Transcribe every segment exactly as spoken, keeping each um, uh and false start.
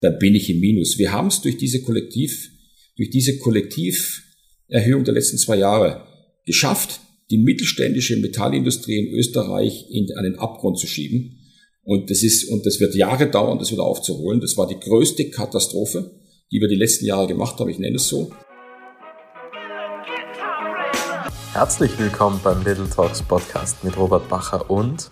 dann bin ich im Minus. Wir haben es durch diese Kollektiv, durch diese Kollektiverhöhung der letzten zwei Jahre geschafft, die mittelständische Metallindustrie in Österreich in einen Abgrund zu schieben. Und das ist, und das wird Jahre dauern, das wieder aufzuholen. Das war die größte Katastrophe, die wir die letzten Jahre gemacht haben. Ich nenne es so. Herzlich willkommen beim Little Talks Podcast mit Robert Bacher und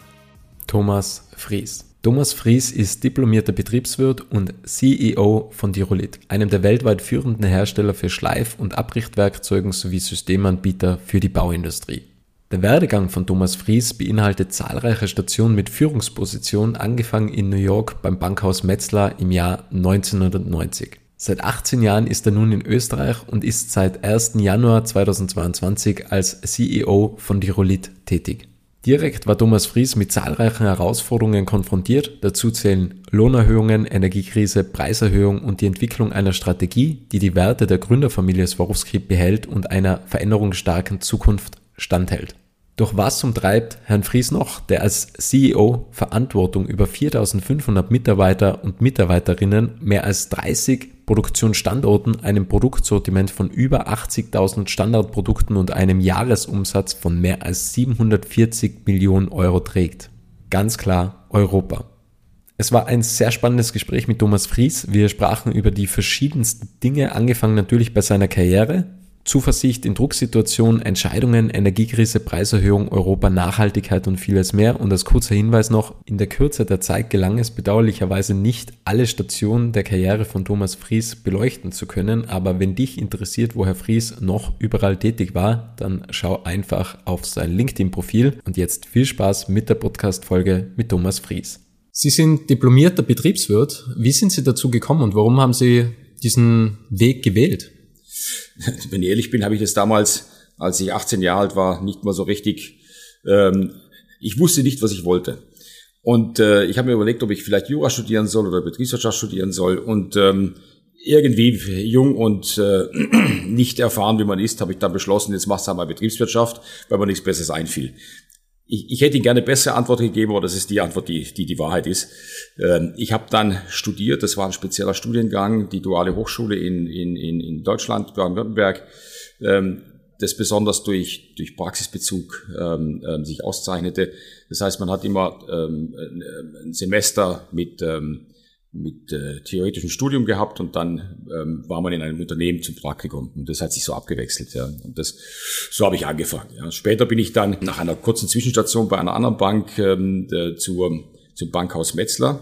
Thomas Fries. Thomas Fries ist diplomierter Betriebswirt und C E O von Dirolith, einem der weltweit führenden Hersteller für Schleif- und Abrichtwerkzeugen sowie Systemanbieter für die Bauindustrie. Der Werdegang von Thomas Fries beinhaltet zahlreiche Stationen mit Führungspositionen, angefangen in New York beim Bankhaus Metzler im Jahr neunzehnhundertneunzig. Seit achtzehn Jahren ist er nun in Österreich und ist seit ersten Januar zweitausendzweiundzwanzig als C E O von Dirolith tätig. Direkt war Thomas Fries mit zahlreichen Herausforderungen konfrontiert. Dazu zählen Lohnerhöhungen, Energiekrise, Preiserhöhung und die Entwicklung einer Strategie, die die Werte der Gründerfamilie Swarovski behält und einer veränderungsstarken Zukunft standhält. Doch was umtreibt Herrn Fries noch, der als C E O Verantwortung über viertausendfünfhundert Mitarbeiter und Mitarbeiterinnen, mehr als dreißig Produktionsstandorten, einem Produktsortiment von über achtzigtausend Standardprodukten und einem Jahresumsatz von mehr als siebenhundertvierzig Millionen Euro trägt? Ganz klar Europa. Es war ein sehr spannendes Gespräch mit Thomas Fries. Wir sprachen über die verschiedensten Dinge, angefangen natürlich bei seiner Karriere, Zuversicht in Drucksituationen, Entscheidungen, Energiekrise, Preiserhöhung, Europa, Nachhaltigkeit und vieles mehr. Und als kurzer Hinweis noch, in der Kürze der Zeit gelang es bedauerlicherweise nicht, alle Stationen der Karriere von Thomas Fries beleuchten zu können. Aber wenn dich interessiert, wo Herr Fries noch überall tätig war, dann schau einfach auf sein LinkedIn-Profil. Und jetzt viel Spaß mit der Podcast-Folge mit Thomas Fries. Sie sind diplomierter Betriebswirt. Wie sind Sie dazu gekommen und warum haben Sie diesen Weg gewählt? Wenn ich ehrlich bin, habe ich das damals, als ich achtzehn Jahre alt war, nicht mal so richtig, ähm, ich wusste nicht, was ich wollte. Und äh, ich habe mir überlegt, ob ich vielleicht Jura studieren soll oder Betriebswirtschaft studieren soll. Und ähm, irgendwie jung und äh, nicht erfahren, wie man ist, habe ich dann beschlossen, jetzt machst du halt mal Betriebswirtschaft, weil mir nichts Besseres einfiel. Ich, ich hätte Ihnen gerne eine bessere Antwort gegeben, aber das ist die Antwort, die die, die Wahrheit ist. Ähm, ich habe dann studiert, das war ein spezieller Studiengang, die Duale Hochschule in in in, in Deutschland, Baden-Württemberg, ähm, das besonders durch durch Praxisbezug ähm, ähm, sich auszeichnete. Das heißt, man hat immer ähm, ein Semester mit ähm, mit äh, theoretischem Studium gehabt und dann ähm, war man in einem Unternehmen zum Praktikum und das hat sich so abgewechselt, ja. Und das so habe ich angefangen. Ja. Später bin ich dann nach einer kurzen Zwischenstation bei einer anderen Bank ähm, äh, zur zum Bankhaus Metzler,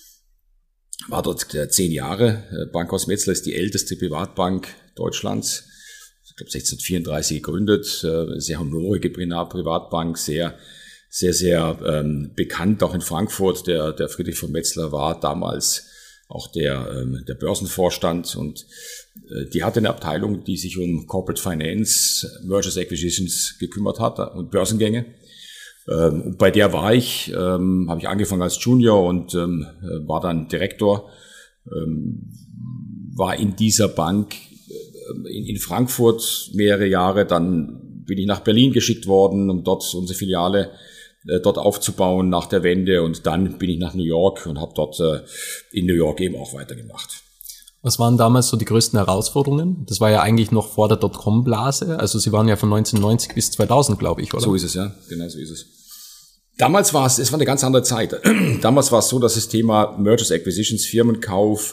war dort äh, zehn Jahre. Äh, Bankhaus Metzler ist die älteste Privatbank Deutschlands, ich glaube sechzehnhundertvierunddreißig gegründet, äh, sehr honorige Privatbank, sehr sehr, sehr ähm, bekannt, auch in Frankfurt. Der, der Friedrich von Metzler war damals auch der, ähm, der Börsenvorstand und äh, die hatte eine Abteilung, die sich um Corporate Finance, Mergers, Acquisitions gekümmert hat und Börsengänge. Ähm, und bei der war ich, ähm, habe ich angefangen als Junior und ähm, war dann Direktor, ähm, war in dieser Bank äh, in, in Frankfurt mehrere Jahre, dann bin ich nach Berlin geschickt worden, um dort unsere Filiale dort aufzubauen nach der Wende und dann bin ich nach New York und habe dort äh, in New York eben auch weitergemacht. Was waren damals so die größten Herausforderungen? Das war ja eigentlich noch vor der Dotcom-Blase, also Sie waren ja von neunzehnhundertneunzig bis zweitausend, glaube ich, oder? So ist es, ja, genau so ist es. Damals war es, es war eine ganz andere Zeit. Damals war es so, dass das Thema Mergers, Acquisitions, Firmenkauf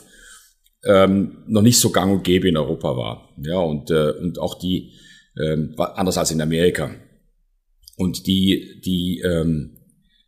ähm, noch nicht so gang und gäbe in Europa war. Ja, und, äh, und auch die, ähm, anders als in Amerika. Und die, die, ähm,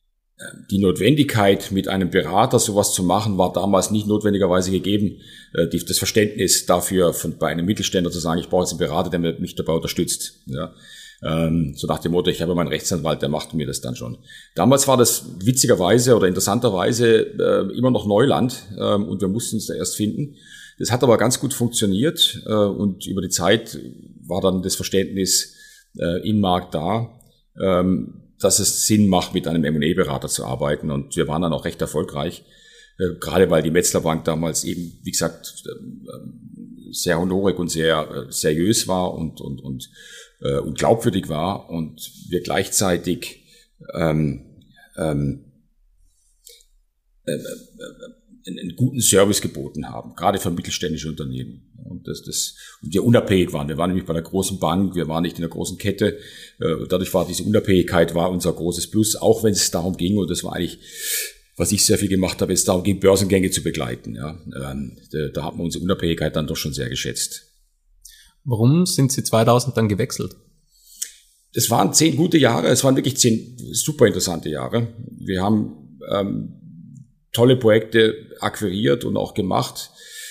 die Notwendigkeit, mit einem Berater sowas zu machen, war damals nicht notwendigerweise gegeben. Äh, die, das Verständnis dafür, von, bei einem Mittelständler zu sagen, ich brauche jetzt einen Berater, der mich dabei unterstützt. Ja. Ähm, so nach dem Motto, ich habe meinen Rechtsanwalt, der macht mir das dann schon. Damals war das witzigerweise oder interessanterweise äh, immer noch Neuland äh, und wir mussten uns da erst finden. Das hat aber ganz gut funktioniert äh, und über die Zeit war dann das Verständnis äh, im Markt da, dass es Sinn macht, mit einem M und A-Berater zu arbeiten. Und wir waren dann auch recht erfolgreich, gerade weil die Metzler Bank damals eben, wie gesagt, sehr honorig und sehr seriös war und, und, und, und glaubwürdig war und wir gleichzeitig ähm, ähm, einen guten Service geboten haben, gerade für mittelständische Unternehmen. Und das, das, und wir unabhängig waren. Wir waren nämlich bei einer großen Bank, wir waren nicht in einer großen Kette. Dadurch war diese Unabhängigkeit war unser großes Plus, auch wenn es darum ging, und das war eigentlich, was ich sehr viel gemacht habe, es darum ging, Börsengänge zu begleiten. Ja, da, da hat man unsere Unabhängigkeit dann doch schon sehr geschätzt. Warum sind Sie zweitausend dann gewechselt? Es waren zehn gute Jahre, es waren wirklich zehn super interessante Jahre. Wir haben ähm, tolle Projekte akquiriert und auch gemacht,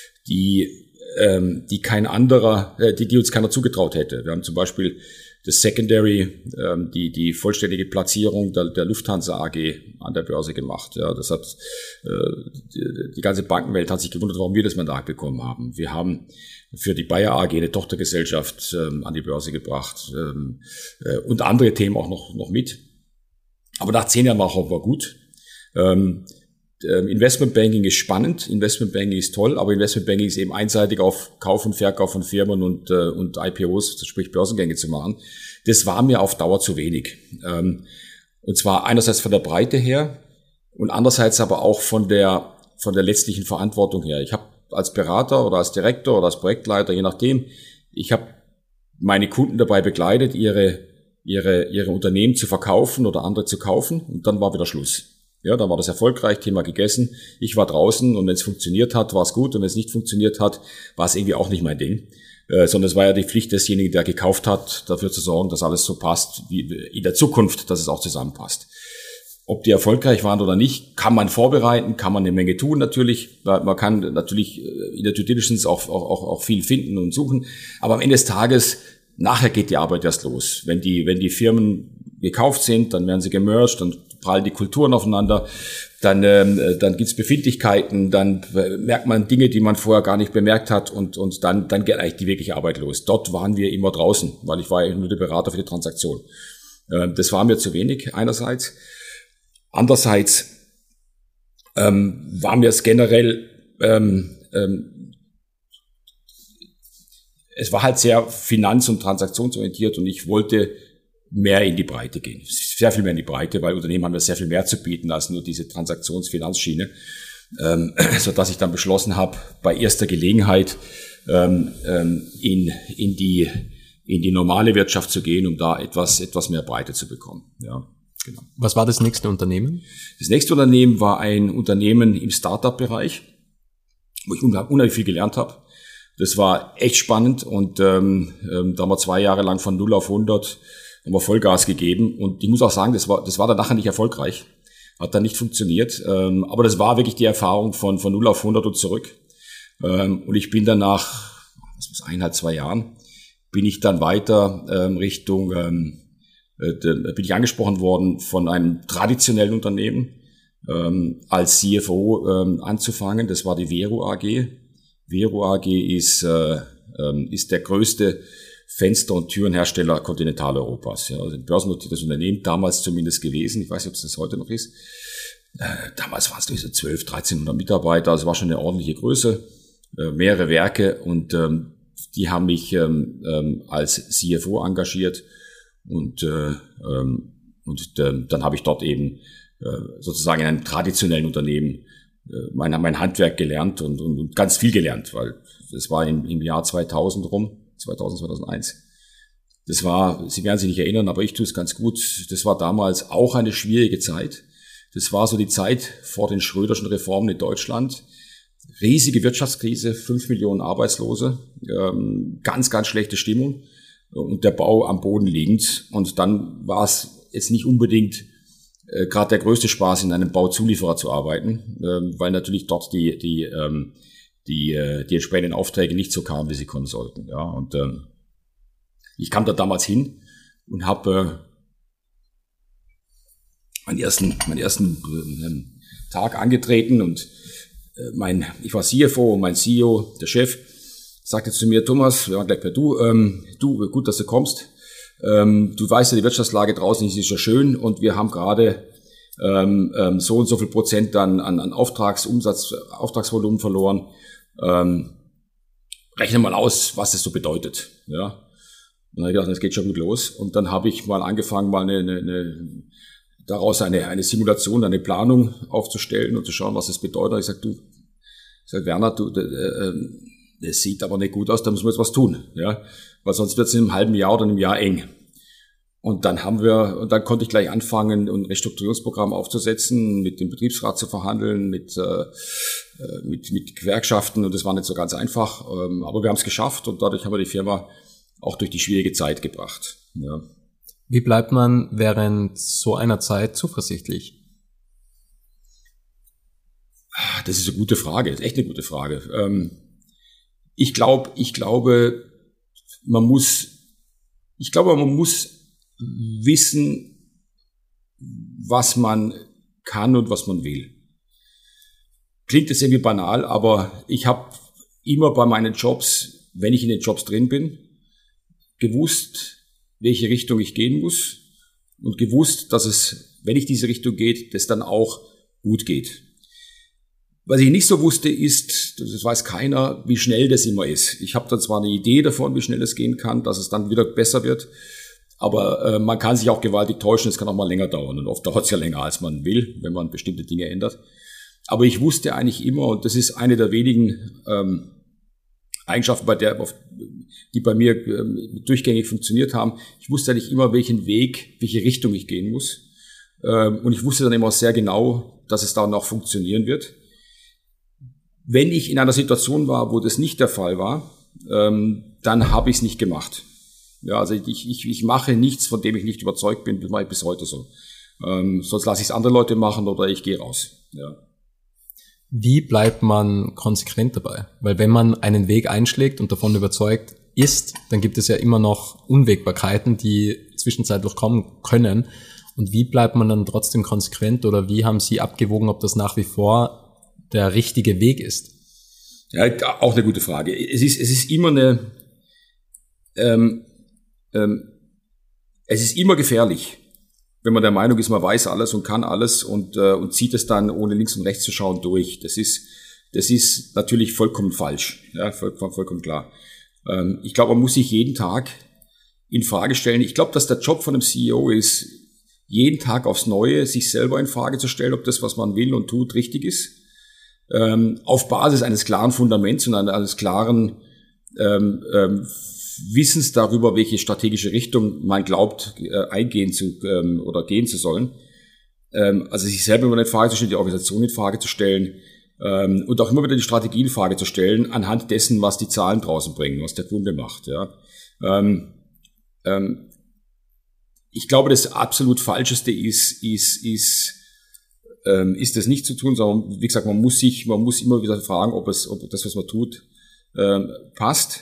die ähm, die kein anderer, äh, die, die uns keiner zugetraut hätte. Wir haben zum Beispiel das Secondary, ähm, die die vollständige Platzierung der, der Lufthansa A G an der Börse gemacht. Ja, das hat äh, die, die ganze Bankenwelt hat sich gewundert, warum wir das Mandat bekommen haben. Wir haben für die Bayer A G eine Tochtergesellschaft ähm, an die Börse gebracht ähm, äh, und andere Themen auch noch noch mit. Aber nach zehn Jahren war auch war gut. Ähm, Investmentbanking ist spannend, Investmentbanking ist toll, aber Investmentbanking ist eben einseitig auf Kauf und Verkauf von Firmen und, äh, und I P Os, sprich Börsengänge zu machen. Das war mir auf Dauer zu wenig. Ähm, und zwar einerseits von der Breite her und andererseits aber auch von der, von der letztlichen Verantwortung her. Ich habe als Berater oder als Direktor oder als Projektleiter, je nachdem, ich habe meine Kunden dabei begleitet, ihre, ihre, ihre Unternehmen zu verkaufen oder andere zu kaufen, und dann war wieder Schluss. Ja, dann war das erfolgreich, Thema gegessen. Ich war draußen, und wenn es funktioniert hat, war es gut, und wenn es nicht funktioniert hat, war es irgendwie auch nicht mein Ding. Äh, sondern es war ja die Pflicht desjenigen, der gekauft hat, dafür zu sorgen, dass alles so passt, wie in der Zukunft, dass es auch zusammenpasst. Ob die erfolgreich waren oder nicht, kann man vorbereiten, kann man eine Menge tun natürlich. Man kann natürlich in der Due Diligence auch, auch, auch viel finden und suchen. Aber am Ende des Tages, nachher geht die Arbeit erst los. Wenn die, wenn die Firmen gekauft sind, dann werden sie gemerged, dann prallen die Kulturen aufeinander, dann, ähm, dann gibt's Befindlichkeiten, dann merkt man Dinge, die man vorher gar nicht bemerkt hat, und, und dann, dann geht eigentlich die wirkliche Arbeit los. Dort waren wir immer draußen, weil ich war ja nur der Berater für die Transaktion. Ähm, das war mir zu wenig einerseits. Andererseits ähm, war mir es generell, ähm, ähm, es war halt sehr finanz- und transaktionsorientiert, und ich wollte mehr in die Breite gehen, sehr viel mehr in die Breite, weil Unternehmen haben ja sehr viel mehr zu bieten als nur diese Transaktionsfinanzschiene, ähm, so dass ich dann beschlossen habe, bei erster Gelegenheit ähm, in in die in die normale Wirtschaft zu gehen, um da etwas etwas mehr Breite zu bekommen. Ja, genau. Was war das nächste Unternehmen? Das nächste Unternehmen war ein Unternehmen im Startup-Bereich, wo ich unheimlich viel gelernt habe. Das war echt spannend, und ähm, da haben wir zwei Jahre lang von null auf hundert haben wir Vollgas gegeben, und ich muss auch sagen, das war das war dann nachher nicht erfolgreich, hat dann nicht funktioniert, ähm, aber das war wirklich die Erfahrung von von null auf hundert und zurück, ähm, und ich bin dann nach das muss eineinhalb, zwei Jahren bin ich dann weiter ähm, Richtung ähm, äh, bin ich angesprochen worden von einem traditionellen Unternehmen ähm, als C F O ähm, anzufangen. Das war die Vero A G. Vero A G ist äh, ähm, ist der größte Fenster- und Türenhersteller Kontinentaleuropas. Ja, also ein börsennotiertes Unternehmen, damals zumindest gewesen. Ich weiß nicht, ob es das heute noch ist. Äh, damals waren es so zwölf, dreizehnhundert Mitarbeiter. Also war schon eine ordentliche Größe, äh, mehrere Werke, und ähm, die haben mich ähm, ähm, als C F O engagiert, und äh, ähm, und äh, dann habe ich dort eben äh, sozusagen in einem traditionellen Unternehmen äh, mein mein Handwerk gelernt und, und, und ganz viel gelernt, weil das war im, im Jahr zweitausend rum. zweitausend, zweitausendeins. Das war, Sie werden sich nicht erinnern, aber ich tue es ganz gut. Das war damals auch eine schwierige Zeit. Das war so die Zeit vor den Schröderschen Reformen in Deutschland. Riesige Wirtschaftskrise, fünf Millionen Arbeitslose, ähm, ganz, ganz schlechte Stimmung und der Bau am Boden liegend. Und dann war es jetzt nicht unbedingt äh, gerade der größte Spaß, in einem Bauzulieferer zu arbeiten, äh, weil natürlich dort die die ähm, die die entsprechenden Aufträge nicht so kamen, wie sie kommen sollten. Ja, und ähm, ich kam da damals hin und habe äh, meinen ersten meinen ersten äh, Tag angetreten, und äh, mein ich war C F O und mein C E O, der Chef, sagte zu mir: Thomas, wir waren gleich per Du, ähm, du, gut, dass du kommst. Ähm, du weißt ja, die Wirtschaftslage draußen ist ja schön, und wir haben gerade ähm, ähm, so und so viel Prozent an, an, an Auftragsumsatz, Auftragsvolumen verloren. Ähm, rechne mal aus, was das so bedeutet. Ja. Und dann habe ich gedacht, das geht schon gut los. Und dann habe ich mal angefangen, mal eine, eine, eine daraus eine, eine Simulation, eine Planung aufzustellen und zu schauen, was das bedeutet. Und ich sage, du, Ich sage, Werner, du, äh, das sieht aber nicht gut aus, da müssen wir jetzt was tun, ja, weil sonst wird es in einem halben Jahr oder einem Jahr eng. Und dann haben wir, und dann konnte ich gleich anfangen, ein Restrukturierungsprogramm aufzusetzen, mit dem Betriebsrat zu verhandeln, mit, äh, mit, mit Gewerkschaften, und das war nicht so ganz einfach, ähm, aber wir haben es geschafft, und dadurch haben wir die Firma auch durch die schwierige Zeit gebracht. Ja. Wie bleibt man während so einer Zeit zuversichtlich? Das ist eine gute Frage, das ist echt eine gute Frage. Ähm, ich glaube, ich glaube, man muss, ich glaube, man muss wissen, was man kann und was man will. Klingt jetzt irgendwie banal, aber ich habe immer bei meinen Jobs, wenn ich in den Jobs drin bin, gewusst, welche Richtung ich gehen muss, und gewusst, dass es, wenn ich diese Richtung geht, das dann auch gut geht. Was ich nicht so wusste, ist, das weiß keiner, wie schnell das immer ist. Ich habe dann zwar eine Idee davon, wie schnell es gehen kann, dass es dann wieder besser wird, aber äh, man kann sich auch gewaltig täuschen, es kann auch mal länger dauern, und oft dauert es ja länger, als man will, wenn man bestimmte Dinge ändert. Aber ich wusste eigentlich immer, und das ist eine der wenigen ähm, Eigenschaften, bei der, die bei mir ähm, durchgängig funktioniert haben, ich wusste eigentlich immer, welchen Weg, welche Richtung ich gehen muss. Ähm, und ich wusste dann immer sehr genau, dass es dann auch funktionieren wird. Wenn ich in einer Situation war, wo das nicht der Fall war, ähm, dann habe ich es nicht gemacht. Ja, also ich, ich, ich mache nichts, von dem ich nicht überzeugt bin, das mache ich bis heute so. Ähm, sonst lasse ich es andere Leute machen oder ich gehe raus. Ja. Wie bleibt man konsequent dabei? Weil wenn man einen Weg einschlägt und davon überzeugt ist, dann gibt es ja immer noch Unwägbarkeiten, die zwischenzeitlich kommen können. Und wie bleibt man dann trotzdem konsequent, oder wie haben Sie abgewogen, ob das nach wie vor der richtige Weg ist? Ja, auch eine gute Frage. Es ist, es ist immer eine, ähm, ähm, es ist immer gefährlich, wenn man der Meinung ist, man weiß alles und kann alles und, äh, und zieht es dann, ohne links und rechts zu schauen, durch. Das ist, das ist natürlich vollkommen falsch, ja, voll, vollkommen klar. Ähm, ich glaube, man muss sich jeden Tag in Frage stellen. Ich glaube, dass der Job von einem C E O ist, jeden Tag aufs Neue sich selber in Frage zu stellen, ob das, was man will und tut, richtig ist. Ähm, auf Basis eines klaren Fundaments und eines klaren ähm, ähm, Wissens darüber, welche strategische Richtung man glaubt, äh, eingehen zu ähm, oder gehen zu sollen. Ähm, also sich selber immer in Frage zu stellen, die Organisation in Frage zu stellen ähm, und auch immer wieder die Strategie in Frage zu stellen, anhand dessen, was die Zahlen draußen bringen, was der Kunde macht. Ja. Ähm, ähm, ich glaube, das absolut Falscheste ist, ist, ist ist das nicht zu tun, sondern wie gesagt, man muss sich, man muss immer wieder fragen, ob es, ob das, was man tut, ähm, passt.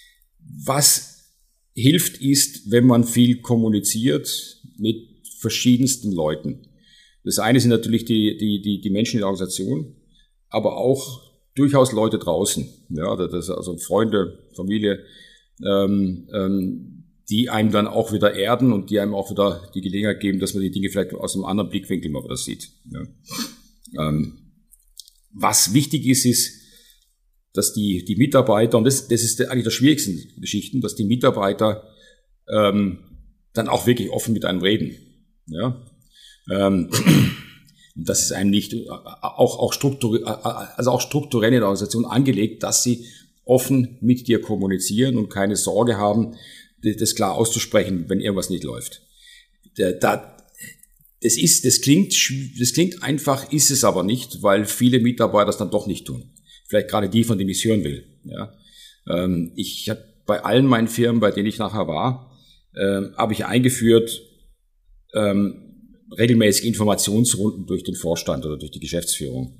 Was hilft ist, wenn man viel kommuniziert mit verschiedensten Leuten. Das eine sind natürlich die, die, die, die Menschen in der Organisation, aber auch durchaus Leute draußen, ja, das, also Freunde, Familie, ähm, ähm, die einem dann auch wieder erden und die einem auch wieder die Gelegenheit geben, dass man die Dinge vielleicht aus einem anderen Blickwinkel mal wieder sieht. Ja. Ähm, was wichtig ist, ist, dass die, die Mitarbeiter, und das, das ist eigentlich der schwierigsten Geschichten, dass die Mitarbeiter ähm, dann auch wirklich offen mit einem reden. Ja. Ähm, das ist einem nicht, auch, auch, strukturell, also auch strukturell in der Organisation angelegt, dass sie offen mit dir kommunizieren und keine Sorge haben, das klar auszusprechen, wenn irgendwas nicht läuft. Da, das ist, das klingt, das klingt einfach, ist es aber nicht, weil viele Mitarbeiter das dann doch nicht tun. Vielleicht gerade die, von denen ich es hören will. Ja. Ich habe bei allen meinen Firmen, bei denen ich nachher war, habe ich eingeführt regelmäßig Informationsrunden durch den Vorstand oder durch die Geschäftsführung.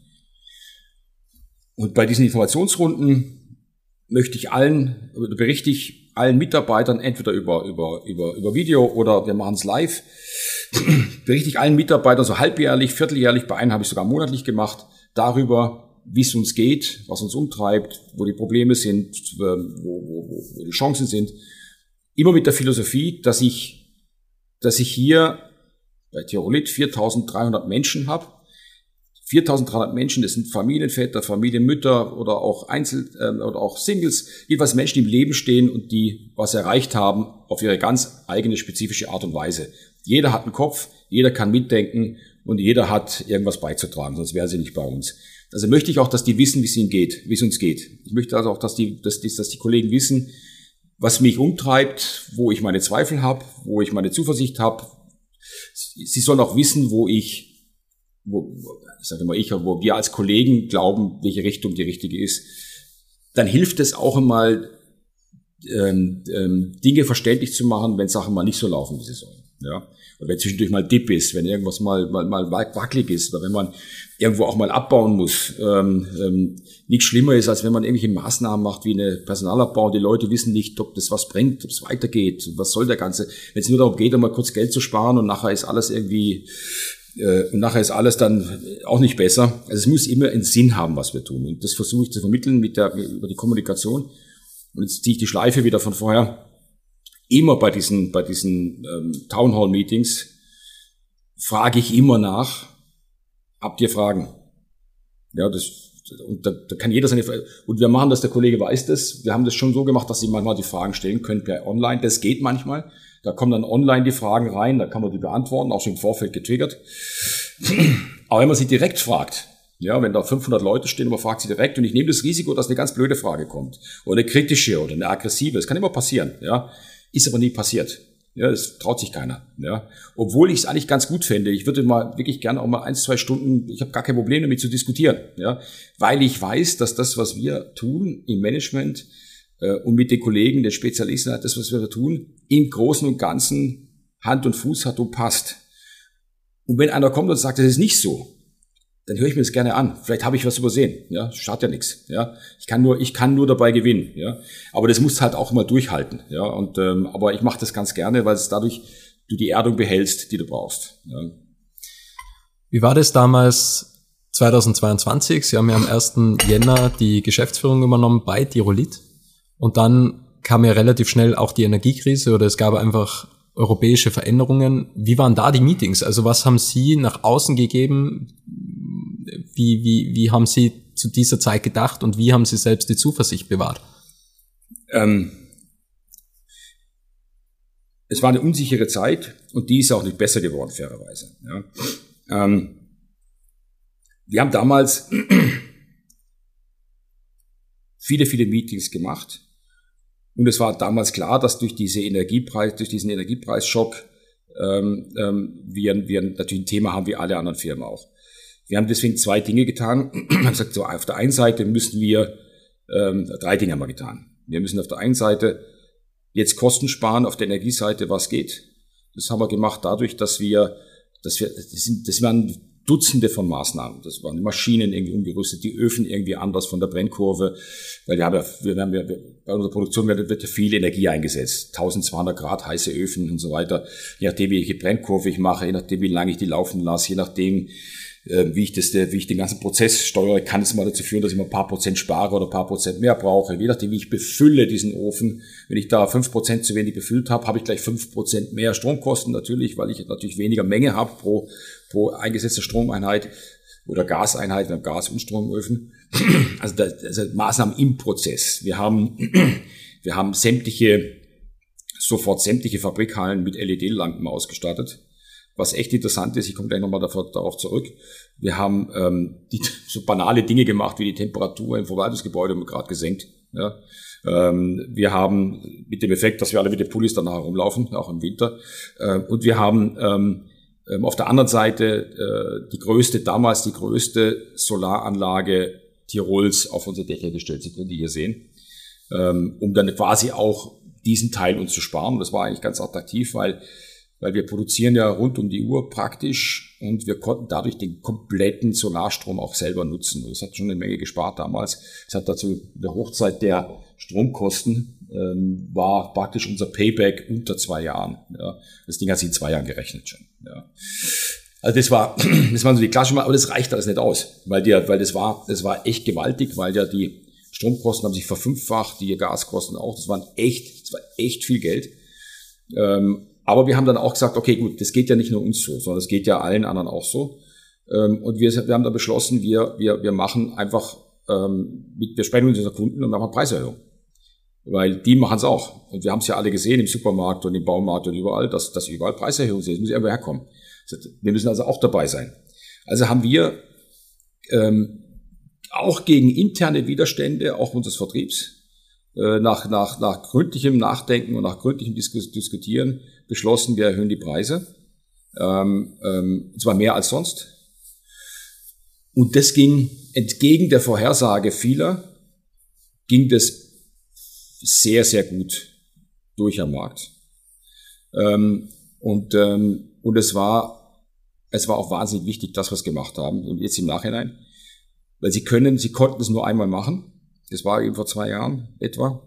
Und bei diesen Informationsrunden möchte ich allen, berichte ich allen Mitarbeitern, entweder über, über, über, über Video oder wir machen es live, berichte ich allen Mitarbeitern so halbjährlich, vierteljährlich, bei einem habe ich sogar monatlich gemacht, darüber, wie es uns geht, was uns umtreibt, wo die Probleme sind, wo, wo, wo die Chancen sind. Immer mit der Philosophie, dass ich, dass ich hier bei Tirolit viertausenddreihundert Menschen habe. viertausenddreihundert Menschen, das sind Familienväter, Familienmütter oder auch Einzel- äh, oder auch Singles, jedenfalls Menschen, die im Leben stehen und die was erreicht haben auf ihre ganz eigene spezifische Art und Weise. Jeder hat einen Kopf, jeder kann mitdenken und jeder hat irgendwas beizutragen, sonst wäre sie nicht bei uns. Also möchte ich auch, dass die wissen, wie es ihnen geht, wie es uns geht. Ich möchte also auch, dass die, dass, dass die Kollegen wissen, was mich umtreibt, wo ich meine Zweifel habe, wo ich meine Zuversicht habe. Sie sollen auch wissen, wo ich, wo, ich sage immer ich, wo wir als Kollegen glauben, welche Richtung die richtige ist. Dann hilft es auch einmal, ähm, ähm, Dinge verständlich zu machen, wenn Sachen mal nicht so laufen, wie sie sollen. Ja? Oder wenn zwischendurch mal Dip ist, wenn irgendwas mal, mal, mal wackelig ist, oder wenn man irgendwo auch mal abbauen muss. Ähm, ähm, nichts schlimmer ist, als wenn man irgendwelche Maßnahmen macht, wie eine Personalabbau. Die Leute wissen nicht, ob das was bringt, ob es weitergeht, was soll der Ganze. Wenn es nur darum geht, um mal kurz Geld zu sparen und nachher ist alles irgendwie, äh, und nachher ist alles dann auch nicht besser. Also es muss immer einen Sinn haben, was wir tun. Und das versuche ich zu vermitteln mit der, über die Kommunikation. Und jetzt ziehe ich die Schleife wieder von vorher. Immer bei diesen, bei diesen ähm, Townhall-Meetings frage ich immer nach, habt ihr Fragen? Ja, das, und da, da kann jeder seine Fragen. Und wir machen das, der Kollege weiß das. Wir haben das schon so gemacht, dass Sie manchmal die Fragen stellen können per Online. Das geht manchmal. Da kommen dann online die Fragen rein, da kann man die beantworten, auch schon im Vorfeld getriggert. Aber wenn man sie direkt fragt, ja, wenn da fünfhundert Leute stehen und man fragt sie direkt, und ich nehme das Risiko, dass eine ganz blöde Frage kommt, oder eine kritische oder eine aggressive, das kann immer passieren, ja, ist aber nie passiert. Ja, das traut sich keiner, ja. Obwohl ich es eigentlich ganz gut fände. Ich würde mal wirklich gerne auch mal ein, zwei Stunden, ich habe gar kein Problem damit zu diskutieren, ja, weil ich weiß, dass das, was wir tun im Management äh, und mit den Kollegen, den Spezialisten, das, was wir da tun, im Großen und Ganzen Hand und Fuß hat und passt. Und wenn einer kommt und sagt, das ist nicht so, dann höre ich mir das gerne an. Vielleicht habe ich was übersehen, ja, schadet ja nichts, ja. Ich kann nur, ich kann nur dabei gewinnen, ja. Aber das musst halt auch mal durchhalten, ja. Und ähm, aber ich mache das ganz gerne, weil es dadurch du die Erdung behältst, die du brauchst. Ja. Wie war das damals zweitausendzweiundzwanzig? Sie haben ja am ersten Jänner die Geschäftsführung übernommen bei Tirolit und dann kam ja relativ schnell auch die Energiekrise oder es gab einfach europäische Veränderungen. Wie waren da die Meetings? Also was haben Sie nach außen gegeben? Wie, wie, wie haben Sie zu dieser Zeit gedacht und wie haben Sie selbst die Zuversicht bewahrt? Ähm, es war eine unsichere Zeit und die ist auch nicht besser geworden, fairerweise. Ja. Ähm, wir haben damals viele, viele Meetings gemacht und es war damals klar, dass durch diese Energiepreis, durch diesen Energiepreisschock ähm, ähm, wir, wir natürlich ein Thema haben wie alle anderen Firmen auch. Wir haben deswegen zwei Dinge getan. Wir haben gesagt, so auf der einen Seite müssen wir, ähm, drei Dinge haben wir getan. Wir müssen auf der einen Seite jetzt Kosten sparen, auf der Energieseite, was geht. Das haben wir gemacht dadurch, dass wir, dass wir, das sind, das waren Dutzende von Maßnahmen. Das waren die Maschinen irgendwie umgerüstet, die Öfen irgendwie anders von der Brennkurve, weil wir haben ja, wir haben ja, bei unserer Produktion wird, wird ja viel Energie eingesetzt. eintausendzweihundert Grad heiße Öfen und so weiter. Je nachdem, welche Brennkurve ich mache, je nachdem, wie lange ich die laufen lasse, je nachdem, wie ich das, wie ich den ganzen Prozess steuere, kann es mal dazu führen, dass ich mal ein paar Prozent spare oder ein paar Prozent mehr brauche. Je nachdem, wie ich befülle diesen Ofen. Wenn ich da fünf Prozent zu wenig befüllt habe, habe ich gleich fünf Prozent mehr Stromkosten natürlich, weil ich natürlich weniger Menge habe pro, pro eingesetzte Stromeinheit oder Gaseinheit, wir haben Gas- und Stromöfen. Also, das, also Maßnahmen im Prozess. Wir haben, wir haben sämtliche, sofort sämtliche Fabrikhallen mit L E D-Lampen ausgestattet. Was echt interessant ist, ich komme gleich nochmal darauf zurück, wir haben ähm, die, so banale Dinge gemacht, wie die Temperatur im Verwaltungsgebäude haben wir gerade gesenkt. Ja. Ähm, wir haben mit dem Effekt, dass wir alle mit den Pullis danach rumlaufen, auch im Winter. Ähm, und wir haben ähm, auf der anderen Seite äh, die größte, damals die größte Solaranlage Tirols auf unsere Dächer gestellt, die wir hier sehen, ähm, um dann quasi auch diesen Teil uns zu sparen. Das war eigentlich ganz attraktiv, weil weil wir produzieren ja rund um die Uhr praktisch und wir konnten dadurch den kompletten Solarstrom auch selber nutzen. Das hat schon eine Menge gespart damals. Es hat dazu in der Hochzeit der Stromkosten ähm, war praktisch unser Payback unter zwei Jahren. Ja. Das Ding hat sich in zwei Jahren gerechnet schon. Ja. Also das war, das waren so die klassischen, aber das reicht alles nicht aus, weil der, weil das war, das war echt gewaltig, weil ja die Stromkosten haben sich verfünffacht, die Gaskosten auch. Das waren echt, das war echt viel Geld. Ähm, Aber wir haben dann auch gesagt, okay, gut, das geht ja nicht nur uns so, sondern es geht ja allen anderen auch so. Und wir, wir haben dann beschlossen, wir, wir, wir machen einfach, wir sprechen mit unseren Kunden und machen Preiserhöhung. Weil die machen es auch. Und wir haben es ja alle gesehen im Supermarkt und im Baumarkt und überall, dass, dass überall Preiserhöhungen sind. Das muss irgendwo herkommen. Wir müssen also auch dabei sein. Also haben wir ähm, auch gegen interne Widerstände, auch unseres Vertriebs, äh, nach, nach, nach gründlichem Nachdenken und nach gründlichem Dis- Diskutieren beschlossen, wir erhöhen die Preise. Ähm, ähm, und zwar mehr als sonst. Und das ging entgegen der Vorhersage vieler, ging das sehr, sehr gut durch am Markt. Ähm, und, ähm, und es war, es war auch wahnsinnig wichtig, dass wir es gemacht haben. Und jetzt im Nachhinein. Weil sie können, sie konnten es nur einmal machen. Das war eben vor zwei Jahren etwa.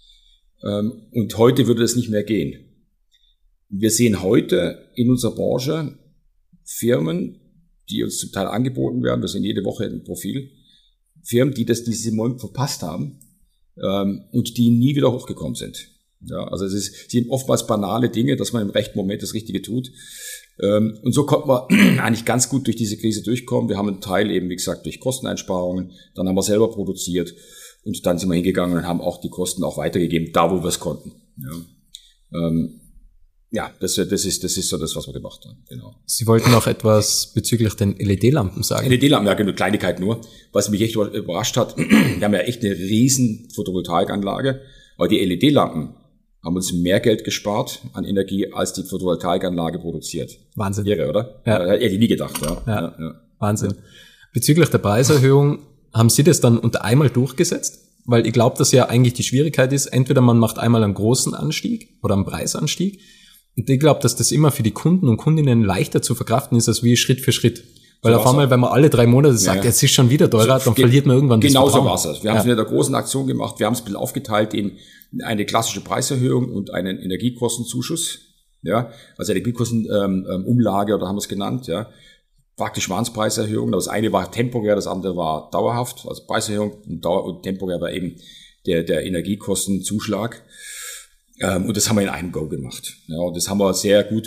Ähm, und heute würde das nicht mehr gehen. Wir sehen heute in unserer Branche Firmen, die uns zum Teil angeboten werden, wir sehen jede Woche ein Profil, Firmen, die das diesen Moment verpasst haben ähm, und die nie wieder hochgekommen sind. Ja, also es ist, sind oftmals banale Dinge, dass man im rechten Moment das Richtige tut. Ähm, und so konnten wir eigentlich ganz gut durch diese Krise durchkommen. Wir haben einen Teil eben, wie gesagt, durch Kosteneinsparungen, dann haben wir selber produziert und dann sind wir hingegangen und haben auch die Kosten auch weitergegeben, da wo wir es konnten. Ja. Ähm, Ja, das, das ist, das ist so das, was wir gemacht haben, genau. Sie wollten noch etwas bezüglich den L E D-Lampen sagen. L E D-Lampen, ja, eine Kleinigkeit nur. Was mich echt überrascht hat, wir haben ja echt eine riesen Photovoltaikanlage, aber die L E D-Lampen haben uns mehr Geld gespart an Energie, als die Photovoltaikanlage produziert. Wahnsinn. Irre, oder? Ja. Hätte ich nie gedacht, ja. Ja. Ja, ja. Wahnsinn. Bezüglich der Preiserhöhung, haben Sie das dann unter einmal durchgesetzt? Weil ich glaube, dass ja eigentlich die Schwierigkeit ist, entweder man macht einmal einen großen Anstieg oder einen Preisanstieg. Und ich glaube, dass das immer für die Kunden und Kundinnen leichter zu verkraften ist, als wie Schritt für Schritt. Weil So auf einmal, wenn man alle drei Monate sagt, ja. jetzt ist schon wieder teurer, dann Ge- verliert man irgendwann das Genau so Vertrauen. war es. Wir haben es Ja. mit einer großen Aktion gemacht. Wir haben es ein bisschen aufgeteilt in eine klassische Preiserhöhung und einen Energiekostenzuschuss. Ja, also Energiekostenumlage, ähm, Umlage, oder haben wir es genannt. Ja, praktisch waren es Preiserhöhungen. Das eine war temporär, das andere war dauerhaft. Also Preiserhöhung und, Dauer- und temporär war eben der, der Energiekostenzuschlag. Ähm, und das haben wir in einem Go gemacht. Ja, und das haben wir sehr gut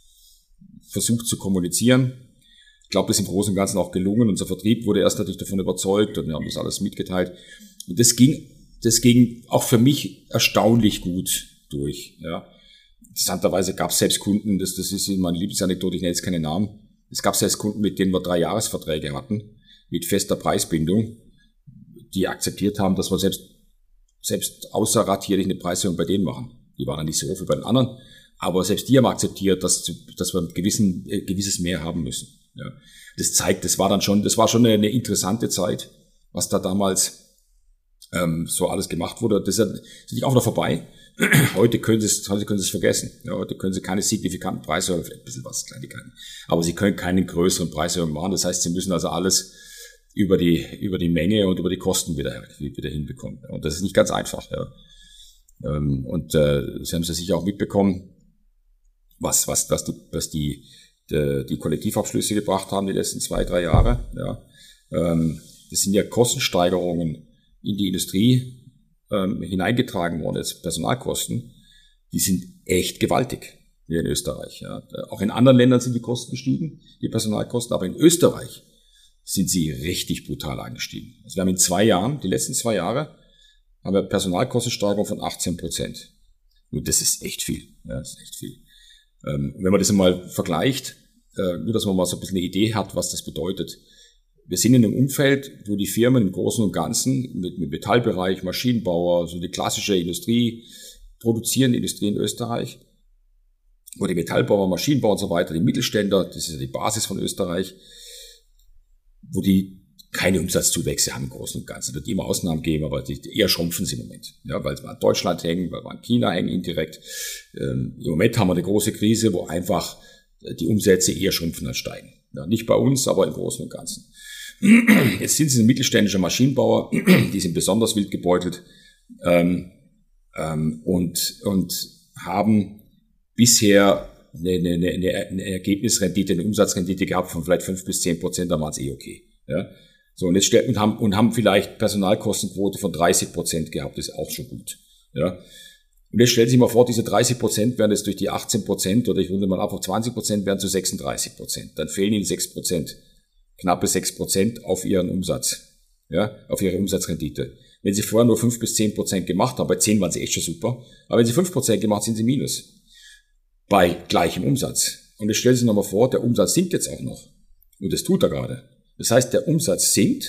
versucht zu kommunizieren. Ich glaube, das ist im Großen und Ganzen auch gelungen. Unser Vertrieb wurde erst natürlich davon überzeugt und wir haben das alles mitgeteilt. Und das ging, das ging auch für mich erstaunlich gut durch. Ja. Interessanterweise gab es selbst Kunden, das, das ist meine Lieblingsanekdote, ich nenne jetzt keine Namen. Es gab selbst Kunden, mit denen wir drei Jahresverträge hatten, mit fester Preisbindung, die akzeptiert haben, dass wir selbst, selbst außerratierlich eine Preiserhöhung bei denen machen. Die waren dann nicht so hoch wie bei den anderen, aber selbst die haben akzeptiert, dass, dass wir ein gewissen, äh, gewisses Mehr haben müssen. Ja. Das zeigt, das war dann schon, das war schon eine, eine interessante Zeit, was da damals ähm, so alles gemacht wurde. Das ist nicht auch noch vorbei. Heute können Sie es, heute können Sie es vergessen. Ja, heute können Sie keine signifikanten Preiserhöhungen, vielleicht ein bisschen was, Kleinigkeiten, aber Sie können keine größeren Preiserhöhungen machen. Das heißt, Sie müssen also alles über die, über die Menge und über die Kosten wieder, wieder hinbekommen. Und das ist nicht ganz einfach. Ja. Und äh, Sie haben es ja sicher auch mitbekommen, was, was, was die, was die, die, die Kollektivabschlüsse gebracht haben die letzten zwei, drei Jahre. Ja. Ähm, das sind ja Kostensteigerungen in die Industrie ähm, hineingetragen worden, jetzt Personalkosten. Die sind echt gewaltig hier in Österreich. Ja. Auch in anderen Ländern sind die Kosten gestiegen, die Personalkosten, aber in Österreich sind sie richtig brutal angestiegen. Also wir haben in zwei Jahren, die letzten zwei Jahre, haben wir Personalkostensteigerung von achtzehn Prozent. Und das ist echt viel. Ja, das ist echt viel. Ähm, wenn man das einmal vergleicht, äh, nur dass man mal so ein bisschen eine Idee hat, was das bedeutet. Wir sind in einem Umfeld, wo die Firmen im Großen und Ganzen mit, mit Metallbereich, Maschinenbauer, so die klassische Industrie, produzierende Industrie in Österreich, wo die Metallbauer, Maschinenbauer und so weiter, die Mittelständler, das ist ja die Basis von Österreich, wo die keine Umsatzzuwächse haben im Großen und Ganzen. Es wird immer Ausnahmen geben, aber die eher schrumpfen sie im Moment. Ja, weil wir an Deutschland hängen, weil wir an China hängen indirekt. Ähm, Im Moment haben wir eine große Krise, wo einfach die Umsätze eher schrumpfen als steigen. Ja, nicht bei uns, aber im Großen und Ganzen. Jetzt sind sie ein mittelständischer Maschinenbauer, die sind besonders wild gebeutelt ähm, ähm, und, und haben bisher eine, eine, eine, eine Ergebnisrendite, eine Umsatzrendite gehabt von vielleicht fünf bis zehn Prozent, da waren es eh okay. Ja. So, und jetzt stellen, und haben, und haben vielleicht Personalkostenquote von dreißig Prozent gehabt, das ist auch schon gut. Ja. Und jetzt stellen Sie sich mal vor, diese dreißig Prozent werden jetzt durch die achtzehn Prozent oder ich runde mal ab auf zwanzig Prozent werden zu sechsunddreißig Prozent. Dann fehlen Ihnen sechs Prozent, knappe sechs Prozent auf Ihren Umsatz, ja, auf Ihre Umsatzrendite. Wenn Sie vorher nur fünf bis zehn Prozent gemacht haben, bei zehn waren Sie echt schon super, aber wenn Sie fünf Prozent gemacht, sind Sie minus. Bei gleichem Umsatz. Und jetzt stellen Sie sich nochmal vor, der Umsatz sinkt jetzt auch noch. Und das tut er gerade. Das heißt, der Umsatz sinkt,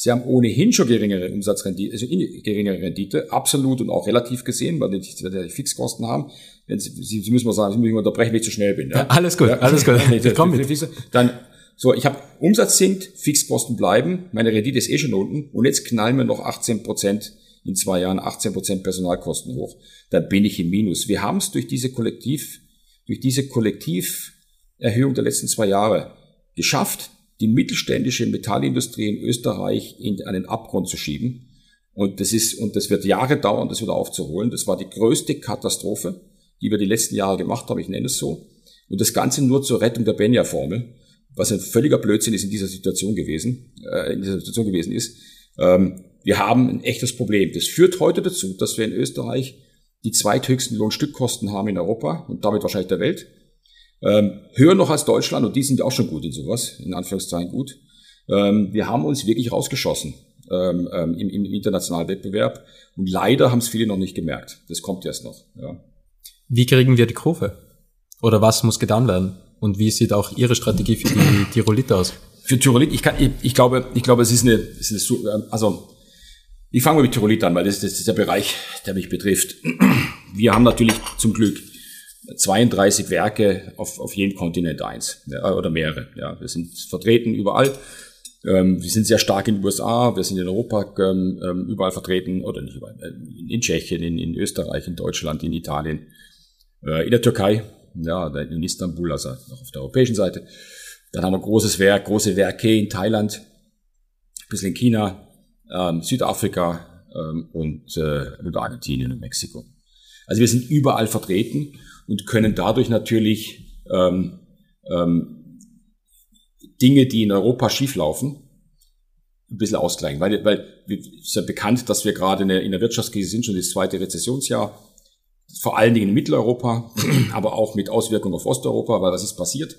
Sie haben ohnehin schon geringere Umsatzrendite, also geringere Rendite, absolut und auch relativ gesehen, weil Sie die Fixkosten haben. Wenn Sie, Sie müssen mal sagen, Sie müssen mal unterbrechen, wenn ich zu schnell bin. Ja? Ja, alles gut, ja, alles gut. Ich komm mit. Dann, so, ich habe Umsatz sinkt, Fixkosten bleiben, meine Rendite ist eh schon unten und jetzt knallen wir noch achtzehn Prozent in zwei Jahren, achtzehn Prozent Personalkosten hoch. Da bin ich im Minus. Wir haben es durch diese Kollektiv, durch diese Kollektiverhöhung der letzten zwei Jahre geschafft, die mittelständische Metallindustrie in Österreich in einen Abgrund zu schieben. Und das ist, und das wird Jahre dauern, das wieder aufzuholen. Das war die größte Katastrophe, die wir die letzten Jahre gemacht haben. Ich nenne es so. Und das Ganze nur zur Rettung der Benja-Formel, was ein völliger Blödsinn ist in dieser Situation gewesen, äh, in dieser Situation gewesen ist. Ähm, wir haben ein echtes Problem. Das führt heute dazu, dass wir in Österreich die zweithöchsten Lohnstückkosten haben in Europa und damit wahrscheinlich der Welt. Ähm, höher noch als Deutschland, und die sind auch schon gut in sowas, in Anführungszeichen gut. Ähm, wir haben uns wirklich rausgeschossen ähm, ähm, im, im internationalen Wettbewerb, und leider haben es viele noch nicht gemerkt. Das kommt erst noch. Ja. Wie kriegen wir die Kurve? Oder was muss getan werden? Und wie sieht auch Ihre Strategie für die Tyrolit aus? Für Tyrolit, ich, kann, ich, ich glaube, ich glaube, es ist eine, es ist eine, also ich fange mal mit Tyrolit an, weil das, das ist der Bereich, der mich betrifft. Wir haben natürlich zum Glück zweiunddreißig Werke auf, auf jedem Kontinent eins, ja, oder mehrere. Ja, wir sind vertreten überall. Ähm, wir sind sehr stark in den U S A, wir sind in Europa ähm, überall vertreten, oder nicht überall, in Tschechien, in, in Österreich, in Deutschland, in Italien, äh, in der Türkei, ja, in Istanbul, also noch auf der europäischen Seite. Dann haben wir großes Werk, große Werke in Thailand, ein bisschen in China, ähm, Südafrika ähm, und, äh, und Argentinien und Mexiko. Also wir sind überall vertreten und können dadurch natürlich ähm, ähm, Dinge, die in Europa schieflaufen, ein bisschen ausgleichen. Weil, weil es ist ja bekannt, dass wir gerade in der, in der Wirtschaftskrise sind, schon das zweite Rezessionsjahr, vor allen Dingen in Mitteleuropa, aber auch mit Auswirkungen auf Osteuropa, weil was ist passiert?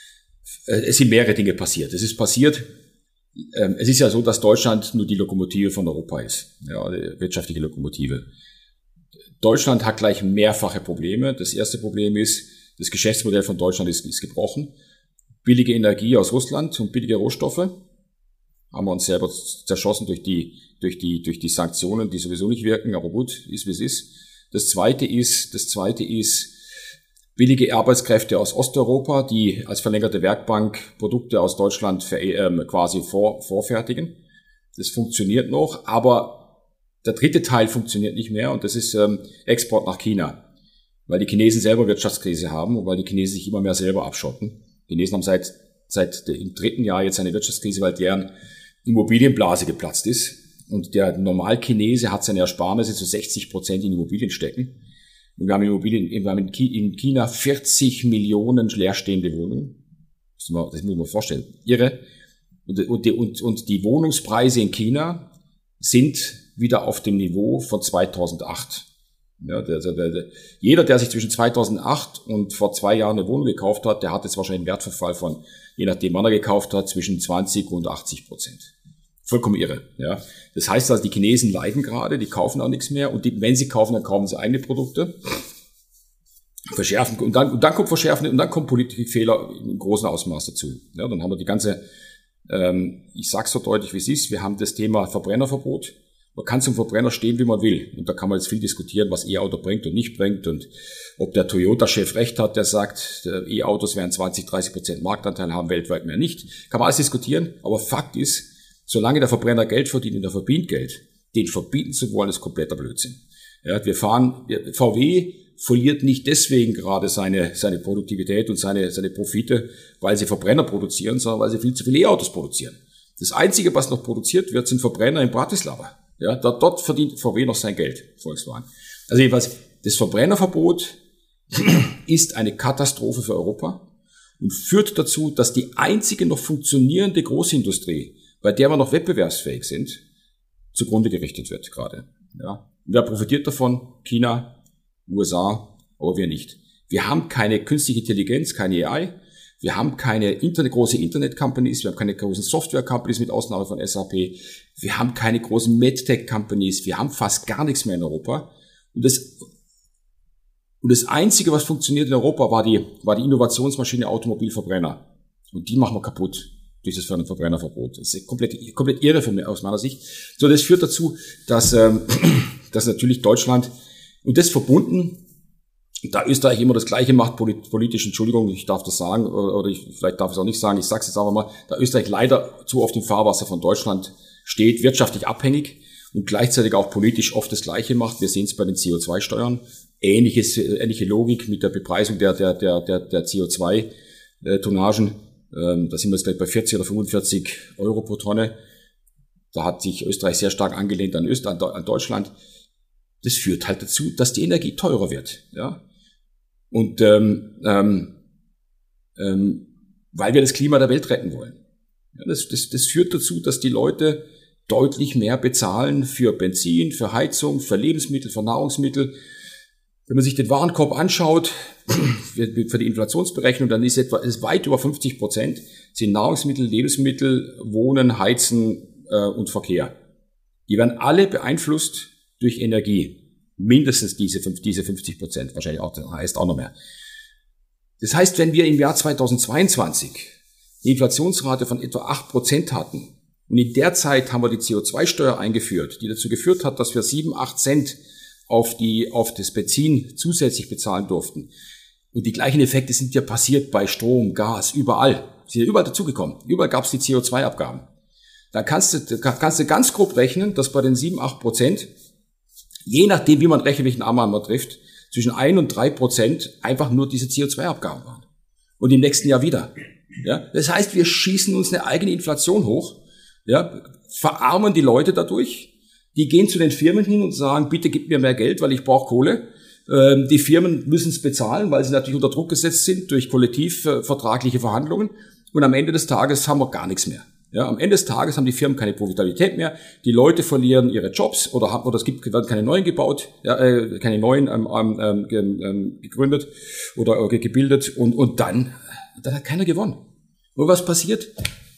Es sind mehrere Dinge passiert. Es ist passiert, ähm, es ist ja so, dass Deutschland nur die Lokomotive von Europa ist, ja, die wirtschaftliche Lokomotive. Deutschland hat gleich mehrfache Probleme. Das erste Problem ist, das Geschäftsmodell von Deutschland ist, ist gebrochen. Billige Energie aus Russland und billige Rohstoffe haben wir uns selber zerschossen durch die, durch die, durch die Sanktionen, die sowieso nicht wirken, aber gut, ist wie es ist. Das zweite ist, das zweite ist, billige Arbeitskräfte aus Osteuropa, die als verlängerte Werkbank Produkte aus Deutschland für, ähm, quasi vor, vorfertigen. Das funktioniert noch, aber der dritte Teil funktioniert nicht mehr, und das ist ähm, Export nach China, weil die Chinesen selber Wirtschaftskrise haben und weil die Chinesen sich immer mehr selber abschotten. Die Chinesen haben seit seit im dritten Jahr jetzt eine Wirtschaftskrise, weil deren Immobilienblase geplatzt ist, und der Normalchinese hat seine Ersparnisse zu sechzig Prozent in Immobilien stecken. Und wir haben Immobilien, wir haben in China vierzig Millionen leerstehende Wohnungen. Das muss man sich vorstellen. Irre. Und, und, und, und die Wohnungspreise in China sind wieder auf dem Niveau von zweitausendacht. Ja, der, der, der, jeder, der sich zwischen zweitausendacht und vor zwei Jahren eine Wohnung gekauft hat, der hat jetzt wahrscheinlich einen Wertverfall von, je nachdem wann er gekauft hat, zwischen zwanzig und achtzig Prozent. Vollkommen irre. Ja. Das heißt also, die Chinesen leiden gerade, die kaufen auch nichts mehr, und die, wenn sie kaufen, dann kaufen sie eigene Produkte. Verschärfen, und dann, und dann kommt Verschärfen, und dann kommt Politikfehler in großem Ausmaß dazu. Ja, dann haben wir die ganze, ähm, ich sag's so deutlich, wie es ist, wir haben das Thema Verbrennerverbot. Man kann zum Verbrenner stehen, wie man will. Und da kann man jetzt viel diskutieren, was E-Auto bringt und nicht bringt, und ob der Toyota-Chef recht hat, der sagt, E-Autos werden zwanzig, dreißig Prozent Marktanteil haben, weltweit mehr nicht. Kann man alles diskutieren, aber Fakt ist, solange der Verbrenner Geld verdient und er verdient Geld, den verbieten zu wollen, ist kompletter Blödsinn. Ja, wir fahren, V W verliert nicht deswegen gerade seine, seine Produktivität und seine, seine Profite, weil sie Verbrenner produzieren, sondern weil sie viel zu viele E-Autos produzieren. Das Einzige, was noch produziert wird, sind Verbrenner in Bratislava. Ja, dort, dort verdient V W noch sein Geld, Volkswagen. Also jedenfalls, das Verbrennerverbot ist eine Katastrophe für Europa und führt dazu, dass die einzige noch funktionierende Großindustrie, bei der wir noch wettbewerbsfähig sind, zugrunde gerichtet wird gerade. Ja. Wer profitiert davon? China, U S A, aber wir nicht. Wir haben keine künstliche Intelligenz, keine A I. Wir haben keine Internet, große Internet-Companies, wir haben keine großen Software-Companies mit Ausnahme von S A P, wir haben keine großen MedTech-Companies, wir haben fast gar nichts mehr in Europa. Und das, und das Einzige, was funktioniert in Europa, war die, war die Innovationsmaschine Automobilverbrenner. Und die machen wir kaputt. durch das Verbrennerverbot. Das ist komplett, komplett irre von mir, aus meiner Sicht. So, das führt dazu, dass, ähm, dass natürlich Deutschland, und das verbunden, da Österreich immer das Gleiche macht, politisch, Entschuldigung, ich darf das sagen, oder ich, vielleicht darf ich es auch nicht sagen, ich sage es jetzt aber mal, da Österreich leider zu oft im Fahrwasser von Deutschland steht, wirtschaftlich abhängig und gleichzeitig auch politisch oft das Gleiche macht. Wir sehen es bei den C O zwei Steuern. Ähnliches, ähnliche Logik mit der Bepreisung der, der, der, der, der C O zwei Tonnagen. Da sind wir jetzt gleich bei vierzig oder fünfundvierzig Euro pro Tonne. Da hat sich Österreich sehr stark angelehnt an Österreich, an Deutschland. Das führt halt dazu, dass die Energie teurer wird, ja. Und ähm, ähm, ähm, weil wir das Klima der Welt retten wollen. Ja, das, das, das führt dazu, dass die Leute deutlich mehr bezahlen für Benzin, für Heizung, für Lebensmittel, für Nahrungsmittel. Wenn man sich den Warenkorb anschaut, für die Inflationsberechnung, dann ist etwa ist weit über fünfzig Prozent sind Nahrungsmittel, Lebensmittel, Wohnen, Heizen äh, und Verkehr. Die werden alle beeinflusst durch Energie. Mindestens diese, diese fünfzig Prozent, wahrscheinlich auch, heißt auch noch mehr. Das heißt, wenn wir im Jahr zweitausendzweiundzwanzig die Inflationsrate von etwa acht Prozent hatten und in der Zeit haben wir die C O zwei Steuer eingeführt, die dazu geführt hat, dass wir sieben, acht Cent auf die, auf das Benzin zusätzlich bezahlen durften. Und die gleichen Effekte sind ja passiert bei Strom, Gas, überall. Sind ja überall dazugekommen. Überall gab es die C O zwei Abgaben. Da kannst du, kannst du ganz grob rechnen, dass bei den sieben, acht Prozent, je nachdem, wie man rechnet, welchen Annahme man trifft, zwischen ein und drei Prozent einfach nur diese C O zwei Abgaben waren. Und im nächsten Jahr wieder. Ja, das heißt, wir schießen uns eine eigene Inflation hoch, ja, verarmen die Leute dadurch. Die gehen zu den Firmen hin und sagen, bitte gib mir mehr Geld, weil ich brauche Kohle. Ähm, die Firmen müssen es bezahlen, weil sie natürlich unter Druck gesetzt sind durch kollektivvertragliche Verhandlungen. Und am Ende des Tages haben wir gar nichts mehr. Ja, am Ende des Tages haben die Firmen keine Profitabilität mehr. Die Leute verlieren ihre Jobs oder haben, oder es gibt werden keine neuen gebaut, ja, äh, keine neuen ähm, ähm, ähm, gegründet oder äh, gebildet. Und und dann, dann hat keiner gewonnen. Und was passiert?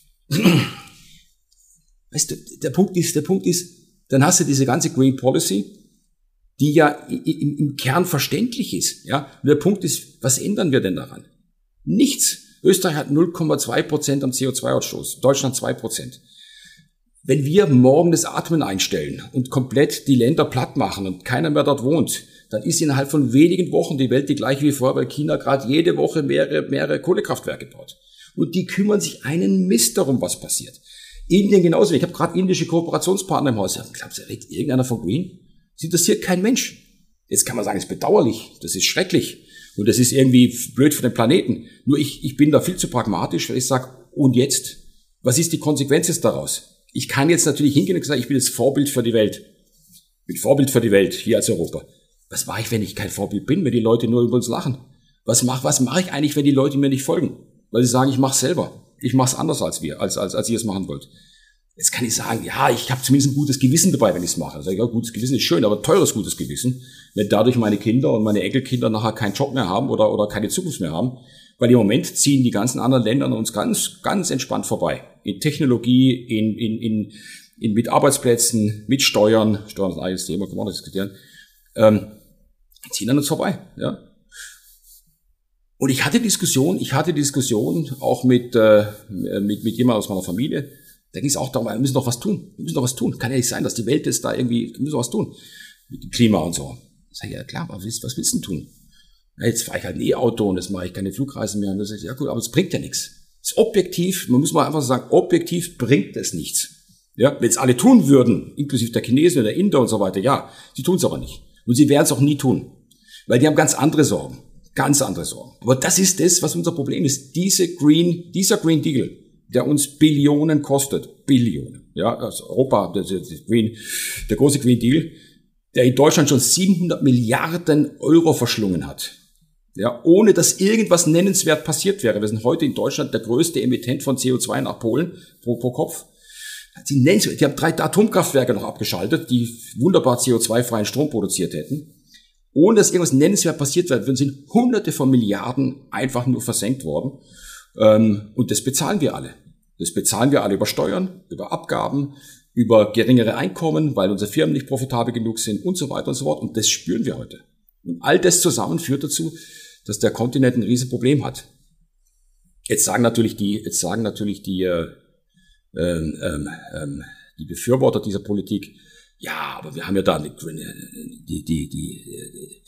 Weißt du, der Punkt ist, der Punkt ist, dann hast du diese ganze Green Policy, die ja im, im Kern verständlich ist. Ja, und der Punkt ist, was ändern wir denn daran? Nichts. Österreich hat null Komma zwei Prozent am C O zwei Ausstoß, Deutschland zwei Prozent. Wenn wir morgen das Atmen einstellen und komplett die Länder platt machen und keiner mehr dort wohnt, dann ist innerhalb von wenigen Wochen die Welt die gleiche wie vorher, weil China gerade jede Woche mehrere, mehrere Kohlekraftwerke baut. Und die kümmern sich einen Mist darum, was passiert. Indien genauso. Ich habe gerade indische Kooperationspartner im Haus. Glaubst du, redet irgendeiner von Green? Das interessiert kein Mensch. Jetzt kann man sagen, es ist bedauerlich, das ist schrecklich. Und das ist irgendwie blöd für den Planeten. Nur ich, ich bin da viel zu pragmatisch, weil ich sage, und jetzt? Was ist die Konsequenz jetzt daraus? Ich kann jetzt natürlich hingehen und sagen, ich bin das Vorbild für die Welt. Ich bin Vorbild für die Welt, hier als Europa. Was mache ich, wenn ich kein Vorbild bin, wenn die Leute nur über uns lachen? Was mache was mach ich eigentlich, wenn die Leute mir nicht folgen? Weil sie sagen, ich mache selber. Ich mache es anders als wir, als, als, als ihr es machen wollt. Jetzt kann ich sagen, ja, ich habe zumindest ein gutes Gewissen dabei, wenn ich es mache. Also, ja, gutes Gewissen ist schön, aber ein teures gutes Gewissen, wenn dadurch meine Kinder und meine Enkelkinder nachher keinen Job mehr haben oder, oder keine Zukunft mehr haben. Weil im Moment ziehen die ganzen anderen Länder an uns ganz, ganz entspannt vorbei. In Technologie, in, in, in, in mit Arbeitsplätzen, mit Steuern. Steuern ist ein eigenes Thema, kann man das diskutieren. Ähm, ziehen an uns vorbei, ja. Und ich hatte Diskussion, ich hatte Diskussion auch mit, äh, mit, mit jemandem aus meiner Familie. Da ging es auch darum, wir müssen doch was tun. Wir müssen doch was tun. Kann ja nicht sein, dass die Welt ist da irgendwie, wir müssen doch was tun. Mit dem Klima und so. Ich sage, ja klar, aber was willst du denn tun? Ja, jetzt fahre ich halt ein E-Auto und das mache ich keine Flugreisen mehr. Und das ist, ja gut, aber es bringt ja nichts. Es ist objektiv, man muss mal einfach sagen, objektiv bringt es nichts. Ja, wenn es alle tun würden, inklusive der Chinesen oder der Inder und so weiter, ja, sie tun es aber nicht. Und sie werden es auch nie tun. Weil die haben ganz andere Sorgen. Ganz andere Sorgen. Aber das ist das, was unser Problem ist. Diese Green, dieser Green Deal, der uns Billionen kostet. Billionen. Ja, also Europa, der, der, Green, der große Green Deal, der in Deutschland schon siebenhundert Milliarden Euro verschlungen hat. Ja, ohne dass irgendwas nennenswert passiert wäre. Wir sind heute in Deutschland der größte Emittent von C O zwei nach Polen pro, pro Kopf. Die, die haben drei Atomkraftwerke noch abgeschaltet, die wunderbar C O zwei freien Strom produziert hätten. Ohne dass irgendwas nennenswert passiert wäre, sind Hunderte von Milliarden einfach nur versenkt worden. Und das bezahlen wir alle. Das bezahlen wir alle über Steuern, über Abgaben, über geringere Einkommen, weil unsere Firmen nicht profitabel genug sind und so weiter und so fort. Und das spüren wir heute. Und all das zusammen führt dazu, dass der Kontinent ein Riesenproblem hat. Jetzt sagen natürlich die, jetzt sagen natürlich die, äh, ähm, ähm, die Befürworter dieser Politik, ja, aber wir haben ja da die, die, die, die,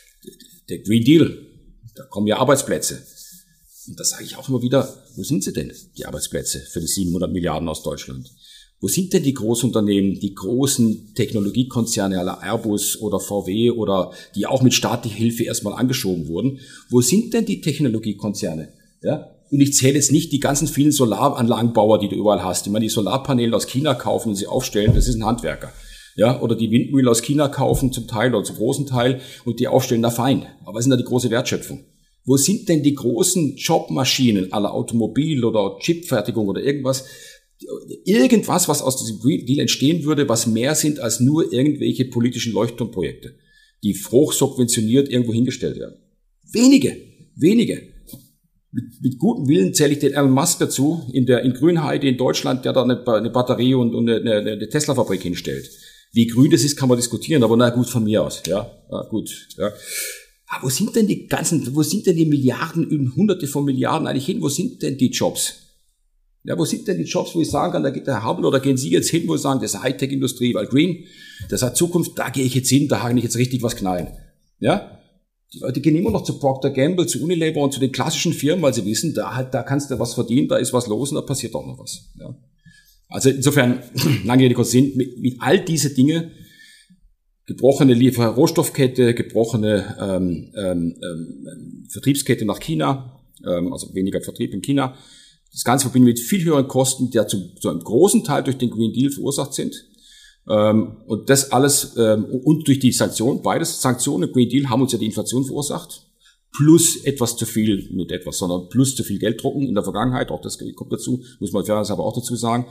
der Green Deal, da kommen ja Arbeitsplätze. Und da sage ich auch immer wieder, wo sind sie denn, die Arbeitsplätze für die siebenhundert Milliarden aus Deutschland? Wo sind denn die Großunternehmen, die großen Technologiekonzerne aller Airbus oder V W oder die auch mit staatlicher Hilfe erstmal angeschoben wurden? Wo sind denn die Technologiekonzerne? Ja? Und ich zähle jetzt nicht die ganzen vielen Solaranlagenbauer, die du überall hast. Ich meine, die Solarpaneele aus China kaufen und sie aufstellen, das ist ein Handwerker. Ja, oder die Windmühle aus China kaufen zum Teil oder zum großen Teil und die aufstellen, da fein. Aber was ist denn da die große Wertschöpfung? Wo sind denn die großen Jobmaschinen aller Automobil- oder Chipfertigung oder irgendwas? Irgendwas, was aus diesem Green Deal entstehen würde, was mehr sind als nur irgendwelche politischen Leuchtturmprojekte, die hoch subventioniert irgendwo hingestellt werden. Wenige, wenige. Mit, mit gutem Willen zähle ich den Elon Musk dazu, in der, in Grünheide in Deutschland, der da eine, eine Batterie und, und eine, eine Tesla-Fabrik hinstellt. Wie grün das ist, kann man diskutieren, aber na gut, von mir aus, ja, ja gut, ja. Aber wo sind denn die ganzen, wo sind denn die Milliarden, Hunderte von Milliarden eigentlich hin? Wo sind denn die Jobs? Ja, wo sind denn die Jobs, wo ich sagen kann, da geht der Herr Habel oder gehen Sie jetzt hin, wo Sie sagen, das ist Hightech-Industrie, weil Green, das hat Zukunft, da gehe ich jetzt hin, da kann ich jetzt richtig was knallen. Ja? Die Leute gehen immer noch zu Procter and Gamble, zu Unilever und zu den klassischen Firmen, weil sie wissen, da halt, da kannst du was verdienen, da ist was los und da passiert auch noch was. Ja? Also insofern, lange Rede, kurzer Sinn, mit, mit all diese Dinge, gebrochene Liefer- Rohstoffkette, gebrochene ähm, ähm, ähm, Vertriebskette nach China, ähm, also weniger Vertrieb in China. Das Ganze verbinden mit viel höheren Kosten, die ja zu, zu einem großen Teil durch den Green Deal verursacht sind. Ähm, und das alles, ähm, und durch die Sanktionen, beides, Sanktionen und Green Deal haben uns ja die Inflation verursacht. Plus etwas zu viel, nicht etwas, sondern plus zu viel Geld drucken in der Vergangenheit, auch das kommt dazu, muss man fairerweise aber auch dazu sagen.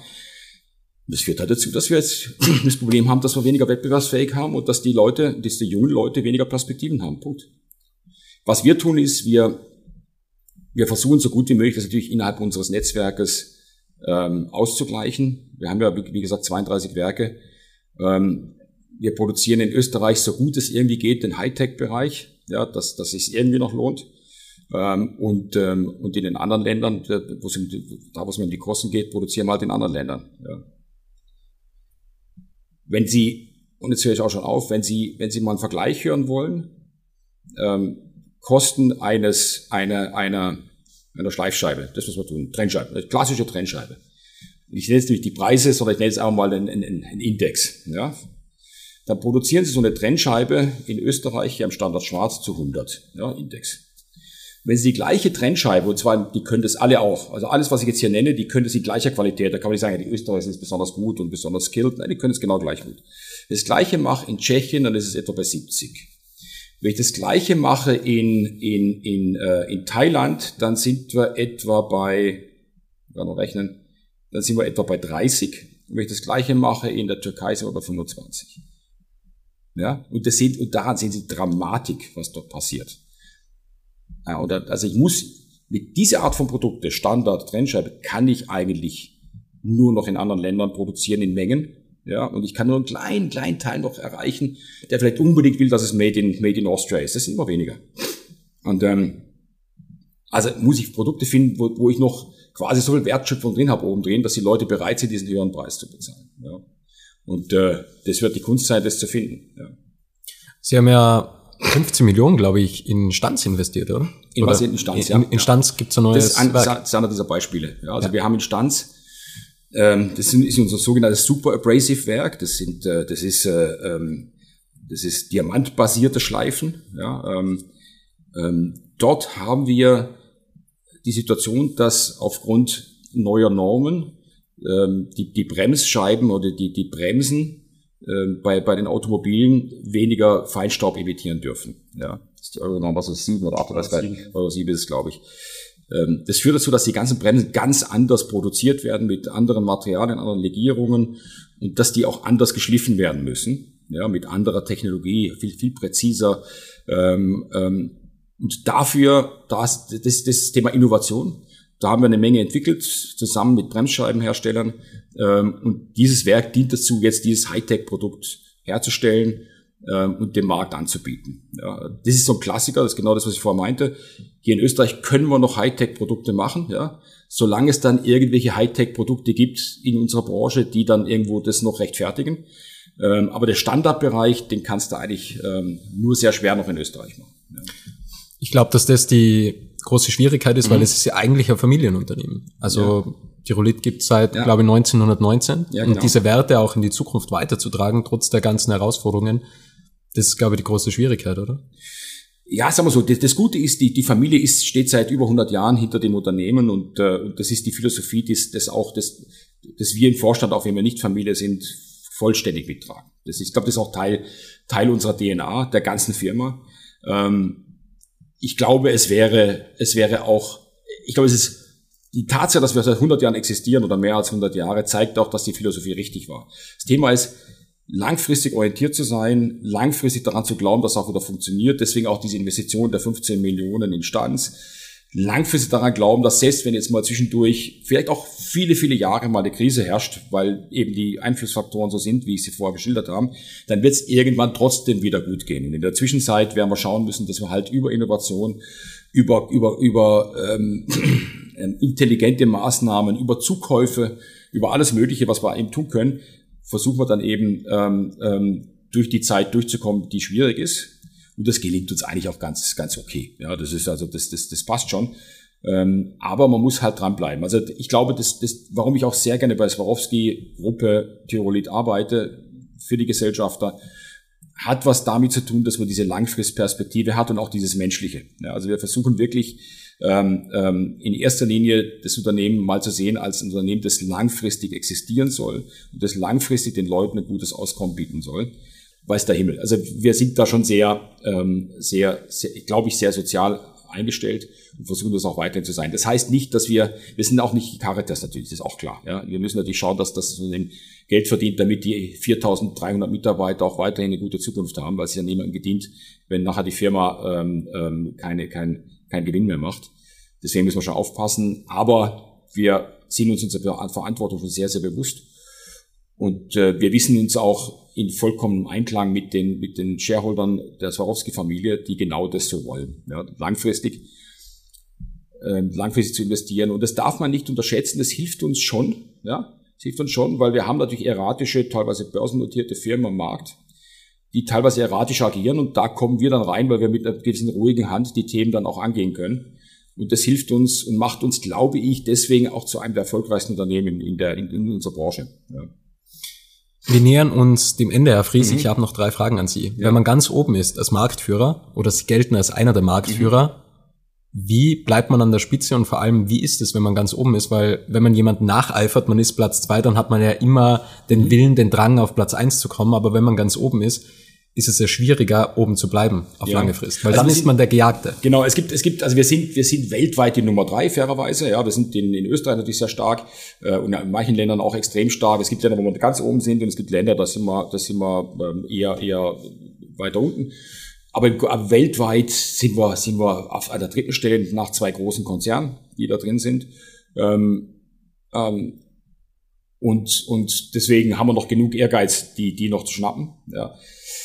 Das führt halt dazu, dass wir jetzt das Problem haben, dass wir weniger wettbewerbsfähig haben und dass die Leute, dass die jungen Leute weniger Perspektiven haben. Punkt. Was wir tun ist, wir, wir versuchen so gut wie möglich, das natürlich innerhalb unseres Netzwerkes ähm, auszugleichen. Wir haben ja, wie, wie gesagt, zweiunddreißig Werke. Ähm, wir produzieren in Österreich so gut es irgendwie geht den Hightech-Bereich, ja, dass, dass es irgendwie noch lohnt. Ähm, und, ähm, und in den anderen Ländern, wo es um, da wo es mir um die Kosten geht, produzieren wir halt in anderen Ländern. Ja. Wenn Sie, und jetzt höre ich auch schon auf, wenn Sie, wenn Sie mal einen Vergleich hören wollen, ähm, Kosten eines, einer, einer, einer Schleifscheibe, das muss man tun, Trennscheibe, eine klassische Trennscheibe. Ich nenne jetzt nicht die Preise, sondern ich nenne jetzt einfach mal einen, einen, einen Index, ja. Dann produzieren Sie so eine Trennscheibe in Österreich hier am Standort Schwarz zu hundert, ja, Index. Wenn Sie die gleiche Trennscheibe, und zwar, die können das alle auch, also alles, was ich jetzt hier nenne, die können das in gleicher Qualität, da kann man nicht sagen, ja, die Österreicher sind besonders gut und besonders skilled, nein, die können es genau gleich gut. Wenn ich das Gleiche mache in Tschechien, dann ist es etwa bei siebzig. Wenn ich das Gleiche mache in, in, in, äh, in Thailand, dann sind wir etwa bei, wir noch rechnen, dann sind wir etwa bei dreißig. Und wenn ich das Gleiche mache in der Türkei, sind wir bei fünfundzwanzig. Ja, und das sind, und daran sehen Sie Dramatik, was dort passiert. Ja, oder, also ich muss, mit dieser Art von Produkte, Standard, Trennscheibe, kann ich eigentlich nur noch in anderen Ländern produzieren in Mengen. Ja, und ich kann nur einen kleinen, kleinen Teil noch erreichen, der vielleicht unbedingt will, dass es Made in, Made in Austria ist. Das sind immer weniger. Und, ähm, also muss ich Produkte finden, wo, wo ich noch quasi so viel Wertschöpfung drin habe oben drin, dass die Leute bereit sind, diesen höheren Preis zu bezahlen. Ja. Und, äh, das wird die Kunst sein, das zu finden. Ja. Sie haben ja fünfzehn Millionen, glaube ich, in Stanz investiert, oder? In oder was? In Stanz, ja. In, in Stanz gibt's ein neues Das ist, ein, Werk. das ist einer dieser Beispiele. Ja, also ja. wir haben in Stanz, ähm, das ist unser sogenanntes Super Abrasive Werk. Das sind, äh, das ist, äh, ähm, das ist diamantbasierte Schleifen. Ja, ähm, ähm, dort haben wir die Situation, dass aufgrund neuer Normen ähm, die, die Bremsscheiben oder die, die Bremsen bei, bei den Automobilen weniger Feinstaub emittieren dürfen. Ja, das ist die Euro-Norm, was ist sieben oder acht, weiß gar nicht. Euro sieben ist es, glaube ich. Das führt dazu, dass die ganzen Bremsen ganz anders produziert werden mit anderen Materialien, anderen Legierungen und dass die auch anders geschliffen werden müssen. Ja, mit anderer Technologie, viel, viel präziser. Und dafür, das, das, das ist das Thema Innovation. Da haben wir eine Menge entwickelt, zusammen mit Bremsscheibenherstellern. Und dieses Werk dient dazu, jetzt dieses Hightech-Produkt herzustellen. äh, und dem Markt anzubieten. Ja, das ist so ein Klassiker, das ist genau das, was ich vorher meinte. Hier in Österreich können wir noch Hightech-Produkte machen, ja, solange es dann irgendwelche Hightech-Produkte gibt in unserer Branche, die dann irgendwo das noch rechtfertigen. Ähm, aber der Standardbereich, den kannst du eigentlich ähm, nur sehr schwer noch in Österreich machen. Ja. Ich glaube, dass das die große Schwierigkeit ist, mhm. weil es ist ja eigentlich ein Familienunternehmen. Also ja. Tyrolit gibt es seit, ja. glaube ich, neunzehnhundertneunzehn. Ja, genau. Und diese Werte auch in die Zukunft weiterzutragen, trotz der ganzen Herausforderungen, das ist, glaube ich, die große Schwierigkeit, oder? Ja, sagen wir so, das, das Gute ist, die, die Familie ist, steht seit über hundert Jahren hinter dem Unternehmen und äh, das ist die Philosophie, das, das auch, das, das wir im Vorstand, auch wenn wir nicht Familie sind, vollständig mittragen. Das ist, ich glaube, das ist auch Teil, Teil unserer D N A, der ganzen Firma. Ähm, ich glaube, es wäre, es wäre auch, ich glaube, es ist, die Tatsache, dass wir seit hundert Jahren existieren oder mehr als hundert Jahre, zeigt auch, dass die Philosophie richtig war. Das Thema ist, langfristig orientiert zu sein, langfristig daran zu glauben, dass es auch wieder funktioniert. Deswegen auch diese Investition der fünfzehn Millionen in Stanz. Langfristig daran glauben, dass selbst wenn jetzt mal zwischendurch vielleicht auch viele, viele Jahre mal eine Krise herrscht, weil eben die Einflussfaktoren so sind, wie ich sie vorher geschildert habe, dann wird es irgendwann trotzdem wieder gut gehen. Und in der Zwischenzeit werden wir schauen müssen, dass wir halt über Innovation, über über über ähm, intelligente Maßnahmen, über Zukäufe, über alles Mögliche, was wir eben tun können, versuchen wir dann eben ähm, ähm, durch die Zeit durchzukommen, die schwierig ist. Und das gelingt uns eigentlich auch ganz, ganz okay. Ja, das ist also, das, das, das passt schon. Ähm, aber man muss halt dranbleiben. Also ich glaube, das, das, warum ich auch sehr gerne bei Swarovski-Gruppe Tyrolit arbeite für die Gesellschafter, hat was damit zu tun, dass man diese Langfristperspektive hat und auch dieses Menschliche. Ja, also wir versuchen wirklich ähm, ähm, in erster Linie das Unternehmen mal zu sehen als ein Unternehmen, das langfristig existieren soll und das langfristig den Leuten ein gutes Auskommen bieten soll. Weiß der Himmel. Also wir sind da schon sehr, ähm, sehr, sehr glaube ich, sehr sozial eingestellt und versuchen das auch weiterhin zu sein. Das heißt nicht, dass wir, wir sind auch nicht die Caritas natürlich, das ist auch klar. Ja, wir müssen natürlich schauen, dass das Unternehmen Geld verdient, damit die viertausenddreihundert Mitarbeiter auch weiterhin eine gute Zukunft haben, weil es ja niemandem gedient, wenn nachher die Firma ähm, ähm, keine, kein, kein Gewinn mehr macht. Deswegen müssen wir schon aufpassen. Aber wir sind uns unserer Verantwortung schon sehr, sehr bewusst. Und äh, wir wissen uns auch in vollkommenem Einklang mit den mit den Shareholdern der Swarovski-Familie, die genau das so wollen, ja, langfristig äh, langfristig zu investieren. Und das darf man nicht unterschätzen. Das hilft uns schon, ja, das hilft uns schon, weil wir haben natürlich erratische, teilweise börsennotierte Firmen am Markt, die teilweise erratisch agieren. Und da kommen wir dann rein, weil wir mit einer gewissen ruhigen Hand die Themen dann auch angehen können. Und das hilft uns und macht uns, glaube ich, deswegen auch zu einem der erfolgreichsten Unternehmen in der in, in unserer Branche. Ja. Wir nähern uns dem Ende, Herr Fries. Mhm. Ich habe noch drei Fragen an Sie. Ja. Wenn man ganz oben ist als Marktführer oder Sie gelten als einer der Marktführer, mhm. wie bleibt man an der Spitze und vor allem, wie ist es, wenn man ganz oben ist? Weil wenn man jemanden nacheifert, man ist Platz zwei, dann hat man ja immer den mhm. Willen, den Drang, auf Platz eins zu kommen. Aber wenn man ganz oben ist, ist es ja schwieriger, oben zu bleiben auf ja. lange Frist. Weil also dann ist sind, man der Gejagte. Genau, es gibt, es gibt, also wir sind, wir sind weltweit die Nummer drei, fairerweise. Ja, wir sind in, in Österreich natürlich sehr stark, äh, und in manchen Ländern auch extrem stark. Es gibt Länder, wo wir ganz oben sind, und es gibt Länder, da sind wir, da sind wir ähm, eher, eher weiter unten. Aber, aber weltweit sind wir, sind wir auf einer dritten Stelle nach zwei großen Konzernen, die da drin sind. Ähm, ähm, und, und deswegen haben wir noch genug Ehrgeiz, die, die noch zu schnappen, ja.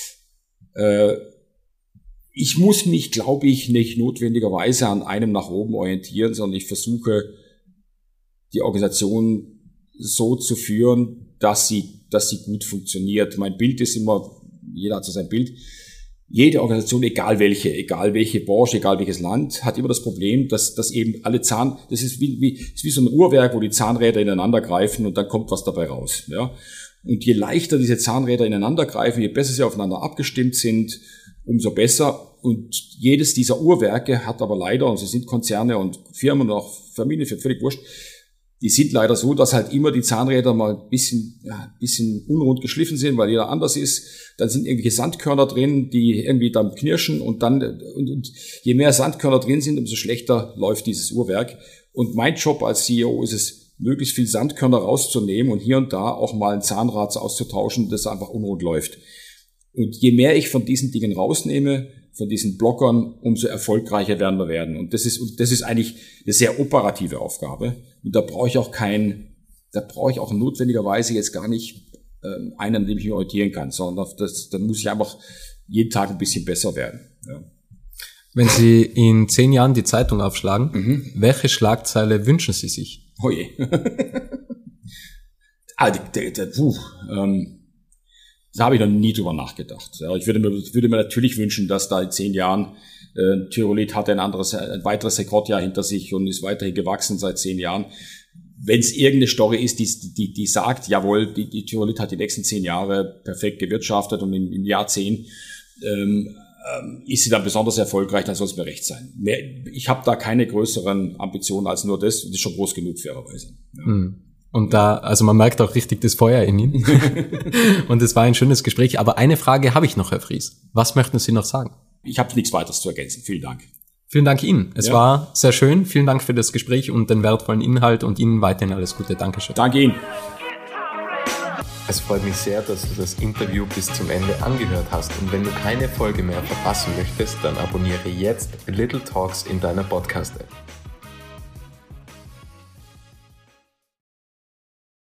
Ich muss mich, glaube ich, nicht notwendigerweise an einem nach oben orientieren, sondern ich versuche, die Organisation so zu führen, dass sie, dass sie gut funktioniert. Mein Bild ist immer, jeder hat so sein Bild. Jede Organisation, egal welche, egal welche Branche, egal welches Land, hat immer das Problem, dass, dass eben alle Zahn, das ist wie, wie, ist wie so ein Uhrwerk, wo die Zahnräder ineinander greifen und dann kommt was dabei raus, ja. Und je leichter diese Zahnräder ineinander greifen, je besser sie aufeinander abgestimmt sind, umso besser. Und jedes dieser Uhrwerke hat aber leider, und sie sind Konzerne und Firmen und auch Familien, völlig wurscht, die sind leider so, dass halt immer die Zahnräder mal ein bisschen, ja, ein bisschen unrund geschliffen sind, weil jeder anders ist. Dann sind irgendwelche Sandkörner drin, die irgendwie dann knirschen, und dann, und, und je mehr Sandkörner drin sind, umso schlechter läuft dieses Uhrwerk. Und mein Job als C E O ist es, möglichst viel Sandkörner rauszunehmen und hier und da auch mal ein Zahnrad auszutauschen, das einfach unrund läuft. Und je mehr ich von diesen Dingen rausnehme, von diesen Blockern, umso erfolgreicher werden wir werden. Und das ist, und das ist eigentlich eine sehr operative Aufgabe. Und da brauche ich auch kein, da brauche ich auch notwendigerweise jetzt gar nicht ähm, einen, an dem ich mich orientieren kann, sondern das, da muss ich einfach jeden Tag ein bisschen besser werden. Ja. Wenn Sie in zehn Jahren die Zeitung aufschlagen, Mhm. welche Schlagzeile wünschen Sie sich? Oh je. ah, die, die, die, puh, ähm, da habe ich noch nie drüber nachgedacht. Ja, ich würde mir, würde mir natürlich wünschen, dass da in zehn Jahren äh, Tyrolit hatte ein anderes, ein weiteres Rekordjahr hinter sich und ist weiterhin gewachsen seit zehn Jahren. Wenn es irgendeine Story ist, die, die, die sagt, jawohl, die, die Tyrolit hat die nächsten zehn Jahre perfekt gewirtschaftet und im, im Jahr zehn ähm, ähm, ist sie dann besonders erfolgreich, dann soll es mir recht sein. Mehr, ich habe da keine größeren Ambitionen als nur das. Das ist schon groß genug, fairerweise. Ja. Hm. Und da, also man merkt auch richtig das Feuer in ihm. Und es war ein schönes Gespräch. Aber eine Frage habe ich noch, Herr Fries. Was möchten Sie noch sagen? Ich habe nichts weiteres zu ergänzen. Vielen Dank. Vielen Dank Ihnen. Es Ja. war sehr schön. Vielen Dank für das Gespräch und den wertvollen Inhalt und Ihnen weiterhin alles Gute. Dankeschön. Danke Ihnen. Es freut mich sehr, dass du das Interview bis zum Ende angehört hast und wenn du keine Folge mehr verpassen möchtest, dann abonniere jetzt Little Talks in deiner Podcast-App.